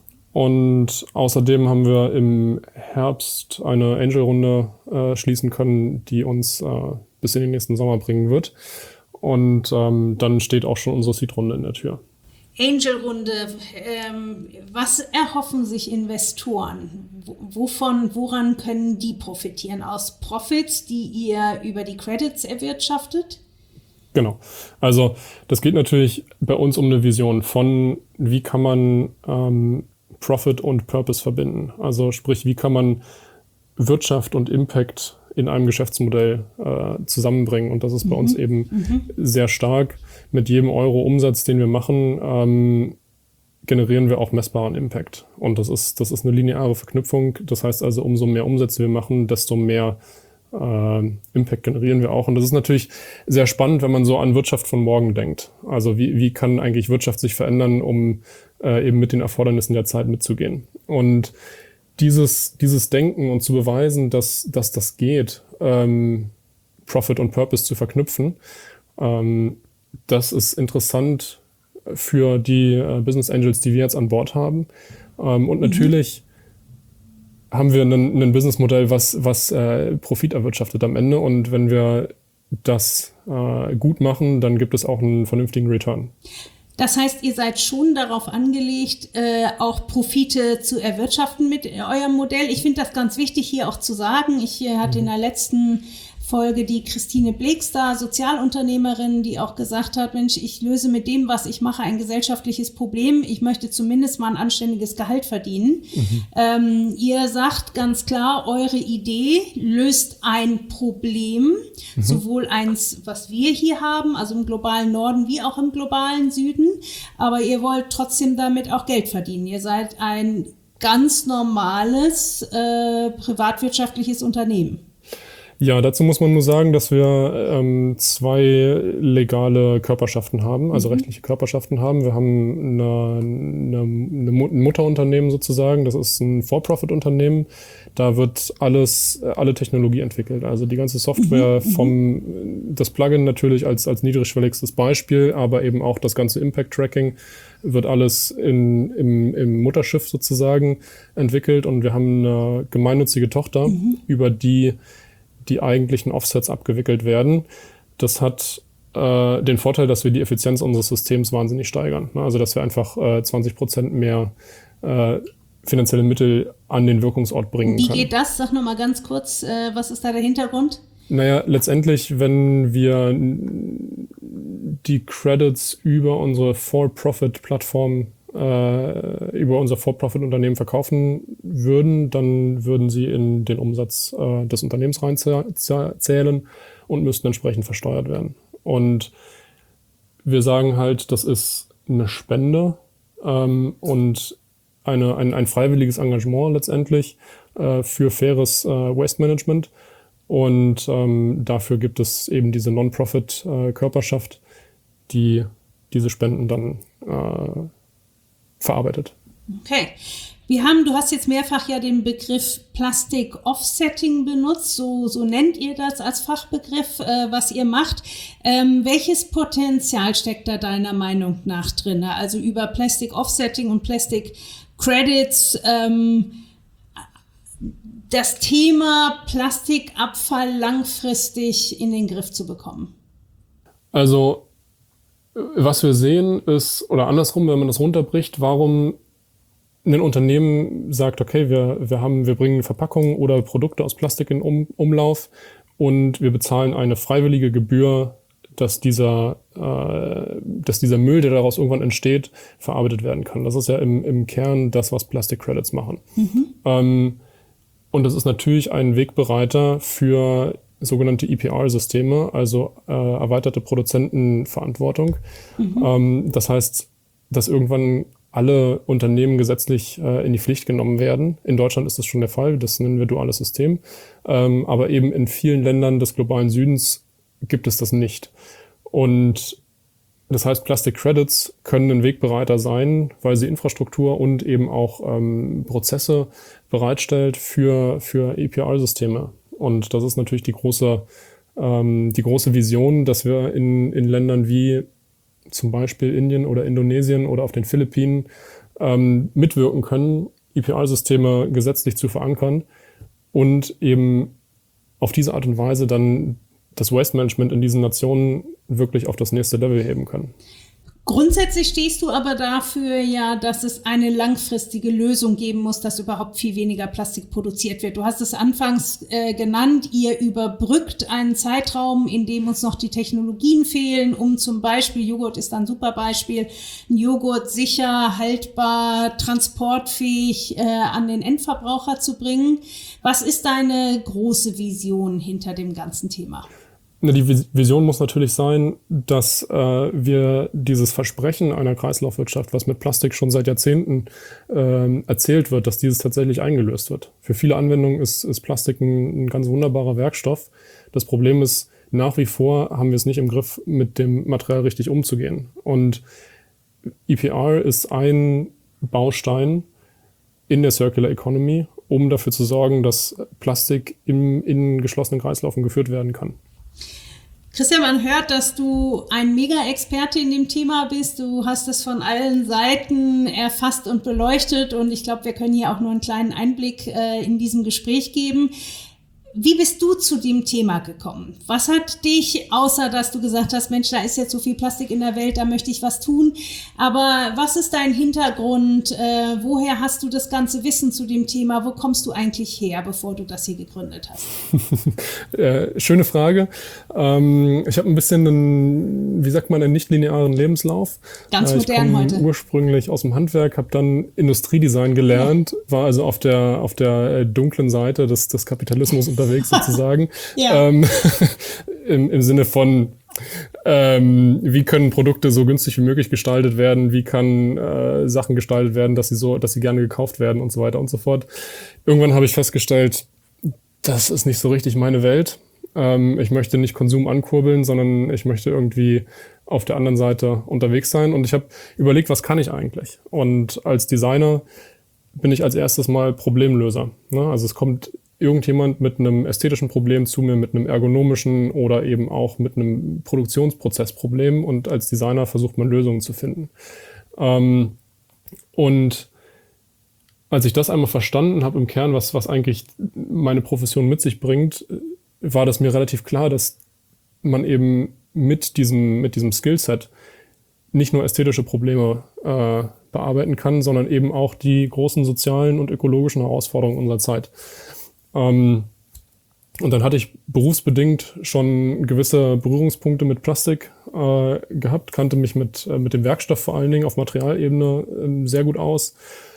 Und außerdem haben wir im Herbst eine Angel-Runde äh, schließen können, die uns äh, bis in den nächsten Sommer bringen wird. Und ähm, dann steht auch schon unsere Seed-Runde in der Tür. Angel-Runde, ähm, was erhoffen sich Investoren? W- wovon, woran können die profitieren? Aus Profits, die ihr über die Credits erwirtschaftet? Genau. Also das geht natürlich bei uns um eine Vision von, wie kann man ähm, Profit und Purpose verbinden. Also sprich, wie kann man Wirtschaft und Impact in einem Geschäftsmodell äh, zusammenbringen. Und das ist bei mhm. uns eben mhm. sehr stark. Mit jedem Euro Umsatz, den wir machen, ähm, generieren wir auch messbaren Impact. Und das ist, das ist eine lineare Verknüpfung. Das heißt also, umso mehr Umsätze wir machen, desto mehr äh, Impact generieren wir auch. Und das ist natürlich sehr spannend, wenn man so an Wirtschaft von morgen denkt. Also wie, wie kann eigentlich Wirtschaft sich verändern, um äh, eben mit den Erfordernissen der Zeit mitzugehen. Und Dieses, dieses Denken und zu beweisen, dass, dass das geht, ähm, Profit und Purpose zu verknüpfen, ähm, das ist interessant für die äh, Business Angels, die wir jetzt an Bord haben. Ähm, und natürlich mhm. haben wir ein, ein Businessmodell, was, was äh, Profit erwirtschaftet am Ende. Und wenn wir das äh, gut machen, dann gibt es auch einen vernünftigen Return. Das heißt, ihr seid schon darauf angelegt, äh, auch Profite zu erwirtschaften mit eurem Modell. Ich finde das ganz wichtig, hier auch zu sagen. Ich äh, hatte in der letzten Folge die Christine Bleeks da, Sozialunternehmerin, die auch gesagt hat, Mensch, ich löse mit dem, was ich mache, ein gesellschaftliches Problem. Ich möchte zumindest mal ein anständiges Gehalt verdienen. Mhm. Ähm, ihr sagt ganz klar, eure Idee löst ein Problem, mhm. sowohl eins, was wir hier haben, also im globalen Norden wie auch im globalen Süden. Aber ihr wollt trotzdem damit auch Geld verdienen. Ihr seid ein ganz normales äh, privatwirtschaftliches Unternehmen. Ja, dazu muss man nur sagen, dass wir ähm, zwei legale Körperschaften haben, also mhm. rechtliche Körperschaften haben. Wir haben eine, eine, eine Mutterunternehmen sozusagen, das ist ein For-Profit-Unternehmen. Da wird alles, alle Technologie entwickelt, also die ganze Software mhm. vom, das Plugin natürlich als, als niedrigschwelligstes Beispiel, aber eben auch das ganze Impact-Tracking wird alles in, im, im Mutterschiff sozusagen entwickelt. Und wir haben eine gemeinnützige Tochter, mhm. über die die eigentlichen Offsets abgewickelt werden. Das hat äh, den Vorteil, dass wir die Effizienz unseres Systems wahnsinnig steigern. Also dass wir einfach äh, zwanzig Prozent mehr äh, finanzielle Mittel an den Wirkungsort bringen Wie können. Wie geht das? Sag nochmal ganz kurz, äh, was ist da der Hintergrund? Naja, letztendlich, wenn wir die Credits über unsere For-Profit-Plattform, äh, über unser For-Profit-Unternehmen verkaufen würden, dann würden sie in den Umsatz äh, des Unternehmens reinzählen und müssten entsprechend versteuert werden. Und wir sagen halt, das ist eine Spende ähm, und eine, ein, ein freiwilliges Engagement letztendlich äh, für faires äh, Waste Management. Und ähm, dafür gibt es eben diese Non-Profit-Körperschaft, die diese Spenden dann äh, verarbeitet. Okay. Wir haben, du hast jetzt mehrfach ja den Begriff Plastic Offsetting benutzt, so, so nennt ihr das als Fachbegriff, äh, was ihr macht. Ähm, welches Potenzial steckt da deiner Meinung nach drin? Also über Plastic Offsetting und Plastic Credits, ähm, das Thema Plastikabfall langfristig in den Griff zu bekommen? Also, was wir sehen ist, oder andersrum, wenn man das runterbricht, warum ein Unternehmen sagt, okay, wir, wir haben, wir bringen Verpackungen oder Produkte aus Plastik in um, Umlauf und wir bezahlen eine freiwillige Gebühr, dass dieser, äh, dass dieser Müll, der daraus irgendwann entsteht, verarbeitet werden kann. Das ist ja im, im Kern das, was Plastic Credits machen. Mhm. Ähm, Und das ist natürlich ein Wegbereiter für sogenannte E P R-Systeme, also äh, erweiterte Produzentenverantwortung. Mhm. Ähm, das heißt, dass irgendwann alle Unternehmen gesetzlich äh, in die Pflicht genommen werden. In Deutschland ist das schon der Fall, das nennen wir duales System. Ähm, aber eben in vielen Ländern des globalen Südens gibt es das nicht. Und das heißt, Plastic Credits können ein Wegbereiter sein, weil sie Infrastruktur und eben auch ähm, Prozesse bereitstellt für, für E P R-Systeme. Und das ist natürlich die große, ähm, die große Vision, dass wir in, in Ländern wie zum Beispiel Indien oder Indonesien oder auf den Philippinen ähm, mitwirken können, E P R-Systeme gesetzlich zu verankern und eben auf diese Art und Weise dann das Waste Management in diesen Nationen wirklich auf das nächste Level heben können. Grundsätzlich stehst du aber dafür ja, dass es eine langfristige Lösung geben muss, dass überhaupt viel weniger Plastik produziert wird. Du hast es anfangs äh, genannt, ihr überbrückt einen Zeitraum, in dem uns noch die Technologien fehlen, um zum Beispiel, Joghurt ist ein super Beispiel, einen Joghurt sicher, haltbar, transportfähig äh, an den Endverbraucher zu bringen. Was ist deine große Vision hinter dem ganzen Thema? Die Vision muss natürlich sein, dass äh, wir dieses Versprechen einer Kreislaufwirtschaft, was mit Plastik schon seit Jahrzehnten äh, erzählt wird, dass dieses tatsächlich eingelöst wird. Für viele Anwendungen ist, ist Plastik ein, ein ganz wunderbarer Werkstoff. Das Problem ist, nach wie vor haben wir es nicht im Griff, mit dem Material richtig umzugehen. Und E P R ist ein Baustein in der Circular Economy, um dafür zu sorgen, dass Plastik im, in geschlossenen Kreislaufen geführt werden kann. Christian, man hört, dass du ein Mega-Experte in dem Thema bist. Du hast es von allen Seiten erfasst und beleuchtet und ich glaube, wir können hier auch nur einen kleinen Einblick äh, in diesem Gespräch geben. Wie bist du zu dem Thema gekommen? Was hat dich, außer dass du gesagt hast, Mensch, da ist jetzt so viel Plastik in der Welt, da möchte ich was tun. Aber was ist dein Hintergrund? Äh, woher hast du das ganze Wissen zu dem Thema? Wo kommst du eigentlich her, bevor du das hier gegründet hast? äh, schöne Frage. Ähm, ich habe ein bisschen einen, wie sagt man, einen nicht-linearen Lebenslauf. Ganz äh, modern heute. Ich komme ursprünglich aus dem Handwerk, habe dann Industriedesign gelernt, ja. war also auf der, auf der dunklen Seite des, des Kapitalismus unterwegs sozusagen, ja. ähm, im, im Sinne von, ähm, wie können Produkte so günstig wie möglich gestaltet werden, wie kann äh, Sachen gestaltet werden, dass sie so, dass sie gerne gekauft werden und so weiter und so fort. Irgendwann habe ich festgestellt, das ist nicht so richtig meine Welt. Ähm, ich möchte nicht Konsum ankurbeln, sondern ich möchte irgendwie auf der anderen Seite unterwegs sein. Und ich habe überlegt, was kann ich eigentlich? Und als Designer bin ich als erstes mal Problemlöser. Ne? Also es kommt irgendjemand mit einem ästhetischen Problem zu mir, mit einem ergonomischen oder eben auch mit einem Produktionsprozessproblem und als Designer versucht man Lösungen zu finden. Ähm, und als ich das einmal verstanden habe im Kern, was, was eigentlich meine Profession mit sich bringt, war das mir relativ klar, dass man eben mit diesem, mit diesem Skillset nicht nur ästhetische Probleme äh, bearbeiten kann, sondern eben auch die großen sozialen und ökologischen Herausforderungen unserer Zeit. Ähm, Und dann hatte ich berufsbedingt schon gewisse Berührungspunkte mit Plastik äh, gehabt, kannte mich mit, äh, mit dem Werkstoff vor allen Dingen auf Materialebene äh, sehr gut aus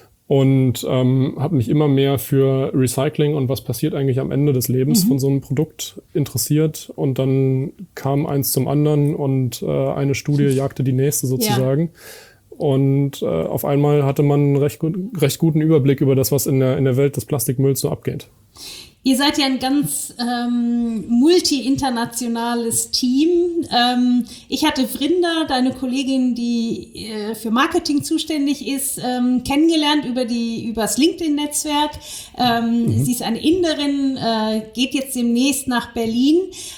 und ähm, habe mich immer mehr für Recycling und was passiert eigentlich am Ende des Lebens mhm. von so einem Produkt interessiert. Und dann kam eins zum anderen und äh, eine Studie jagte die nächste sozusagen. Ja. Und äh, auf einmal hatte man einen recht, gut, recht guten Überblick über das, was in der, in der Welt des Plastikmülls so abgeht. Ihr seid ja ein ganz ähm, multi-internationales Team. Ähm, ich hatte Vrinda, deine Kollegin, die äh, für Marketing zuständig ist, ähm, kennengelernt über die übers LinkedIn-Netzwerk. Ähm, mhm. Sie ist eine Inderin, äh, geht jetzt demnächst nach Berlin.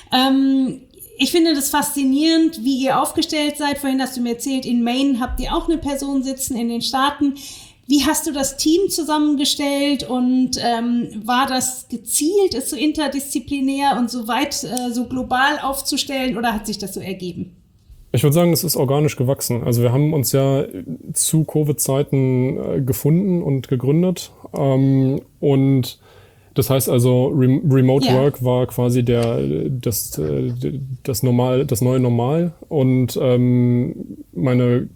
Ähm, Ich finde das faszinierend, wie ihr aufgestellt seid. Vorhin hast du mir erzählt, in Maine habt ihr auch eine Person sitzen, in den Staaten. Wie hast du das Team zusammengestellt und ähm, war das gezielt, es so interdisziplinär und so weit, äh, so global aufzustellen oder hat sich das so ergeben? Ich würde sagen, es ist organisch gewachsen. Also wir haben uns ja zu Covid-Zeiten äh, gefunden und gegründet ähm, und das heißt also, Remote yeah. Work war quasi der, das, das, Normal, das neue Normal. Und ähm, meine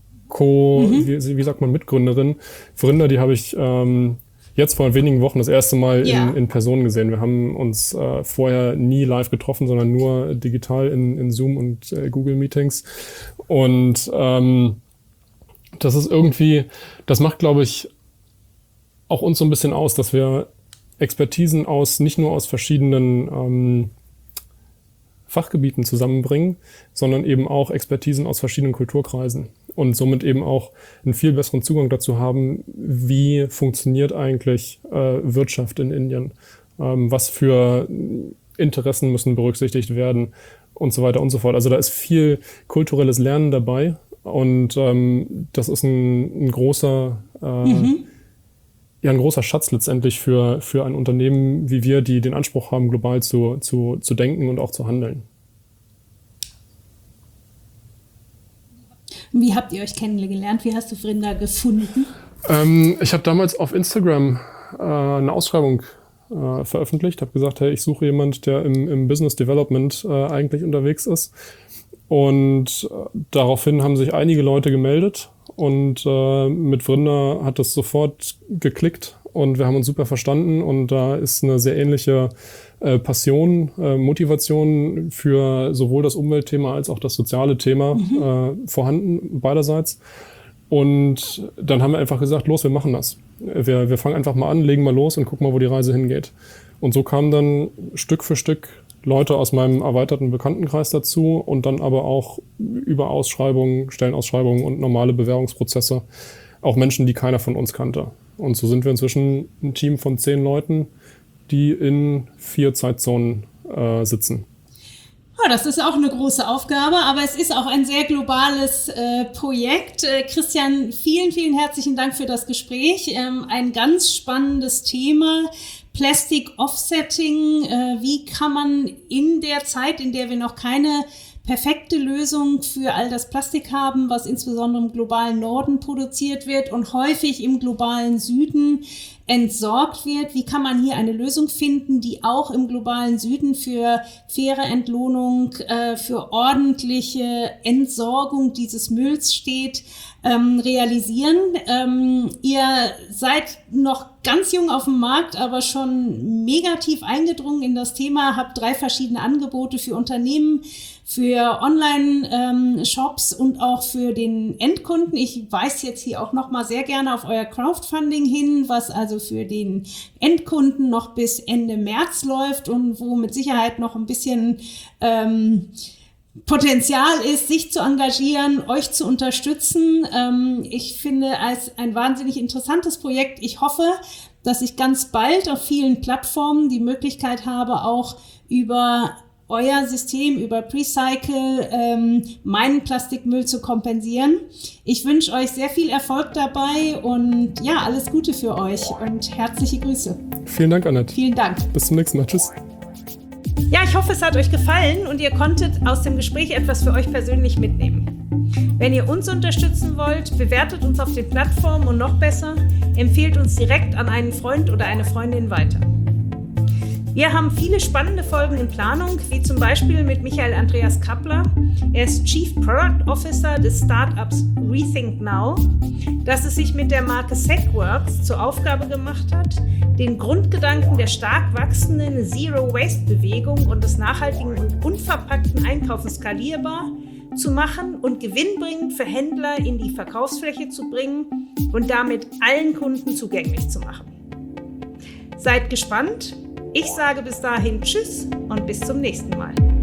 Co, mhm. wie, wie sagt man, Mitgründerin, Vrinda, die habe ich ähm, jetzt vor wenigen Wochen das erste Mal yeah. in, in Person gesehen. Wir haben uns äh, vorher nie live getroffen, sondern nur digital in, in Zoom und äh, Google Meetings. Und ähm, das ist irgendwie, das macht, glaube ich, auch uns so ein bisschen aus, dass wir Expertisen aus, nicht nur aus verschiedenen ähm, Fachgebieten zusammenbringen, sondern eben auch Expertisen aus verschiedenen Kulturkreisen und somit eben auch einen viel besseren Zugang dazu haben, wie funktioniert eigentlich äh, Wirtschaft in Indien, ähm, was für Interessen müssen berücksichtigt werden und so weiter und so fort. Also da ist viel kulturelles Lernen dabei und ähm, das ist ein, ein großer äh, mhm. ja ein großer Schatz letztendlich für, für ein Unternehmen wie wir, die den Anspruch haben, global zu, zu, zu denken und auch zu handeln. Wie habt ihr euch kennengelernt? Wie hast du Vrinda gefunden? Ähm, ich habe damals auf Instagram äh, eine Ausschreibung äh, veröffentlicht, habe gesagt, hey, ich suche jemanden, der im, im Business Development äh, eigentlich unterwegs ist. Und äh, daraufhin haben sich einige Leute gemeldet. Und äh, mit Vrinda hat das sofort geklickt und wir haben uns super verstanden und da ist eine sehr ähnliche äh, Passion, äh, Motivation für sowohl das Umweltthema als auch das soziale Thema mhm. äh, vorhanden beiderseits. Und dann haben wir einfach gesagt, los, wir machen das. Wir, wir fangen einfach mal an, legen mal los und gucken mal, wo die Reise hingeht. Und so kamen dann Stück für Stück Leute aus meinem erweiterten Bekanntenkreis dazu und dann aber auch über Ausschreibungen, Stellenausschreibungen und normale Bewerbungsprozesse auch Menschen, die keiner von uns kannte. Und so sind wir inzwischen ein Team von zehn Leuten, die in vier Zeitzonen äh, sitzen. Ja, das ist auch eine große Aufgabe, aber es ist auch ein sehr globales äh, Projekt. Äh, Christian, vielen, vielen herzlichen Dank für das Gespräch. Ähm, ein ganz spannendes Thema. Plastic Offsetting, äh, wie kann man in der Zeit, in der wir noch keine perfekte Lösung für all das Plastik haben, was insbesondere im globalen Norden produziert wird und häufig im globalen Süden entsorgt wird, wie kann man hier eine Lösung finden, die auch im globalen Süden für faire Entlohnung, äh, für ordentliche Entsorgung dieses Mülls steht, ähm, realisieren. Ähm, ihr seid noch ganz jung auf dem Markt, aber schon mega tief eingedrungen in das Thema, habt drei verschiedene Angebote für Unternehmen, für Online-Shops ähm, und auch für den Endkunden. Ich weise jetzt hier auch noch mal sehr gerne auf euer Crowdfunding hin, was also für den Endkunden noch bis Ende März läuft und wo mit Sicherheit noch ein bisschen ähm, Potenzial ist, sich zu engagieren, euch zu unterstützen. Ähm, ich finde es ein wahnsinnig interessantes Projekt. Ich hoffe, dass ich ganz bald auf vielen Plattformen die Möglichkeit habe, auch über euer System, über Precycle, ähm, meinen Plastikmüll zu kompensieren. Ich wünsche euch sehr viel Erfolg dabei und ja, alles Gute für euch und herzliche Grüße. Vielen Dank, Annette. Vielen Dank. Bis zum nächsten Mal. Tschüss. Ja, ich hoffe, es hat euch gefallen und ihr konntet aus dem Gespräch etwas für euch persönlich mitnehmen. Wenn ihr uns unterstützen wollt, bewertet uns auf den Plattformen und noch besser, empfehlt uns direkt an einen Freund oder eine Freundin weiter. Wir haben viele spannende Folgen in Planung, wie zum Beispiel mit Michael Andreas Kappler. Er ist Chief Product Officer des Startups Rethink Now, das es sich mit der Marke Segworks zur Aufgabe gemacht hat, den Grundgedanken der stark wachsenden Zero-Waste-Bewegung und des nachhaltigen und unverpackten Einkaufens skalierbar zu machen und gewinnbringend für Händler in die Verkaufsfläche zu bringen und damit allen Kunden zugänglich zu machen. Seid gespannt. Ich sage bis dahin Tschüss und bis zum nächsten Mal.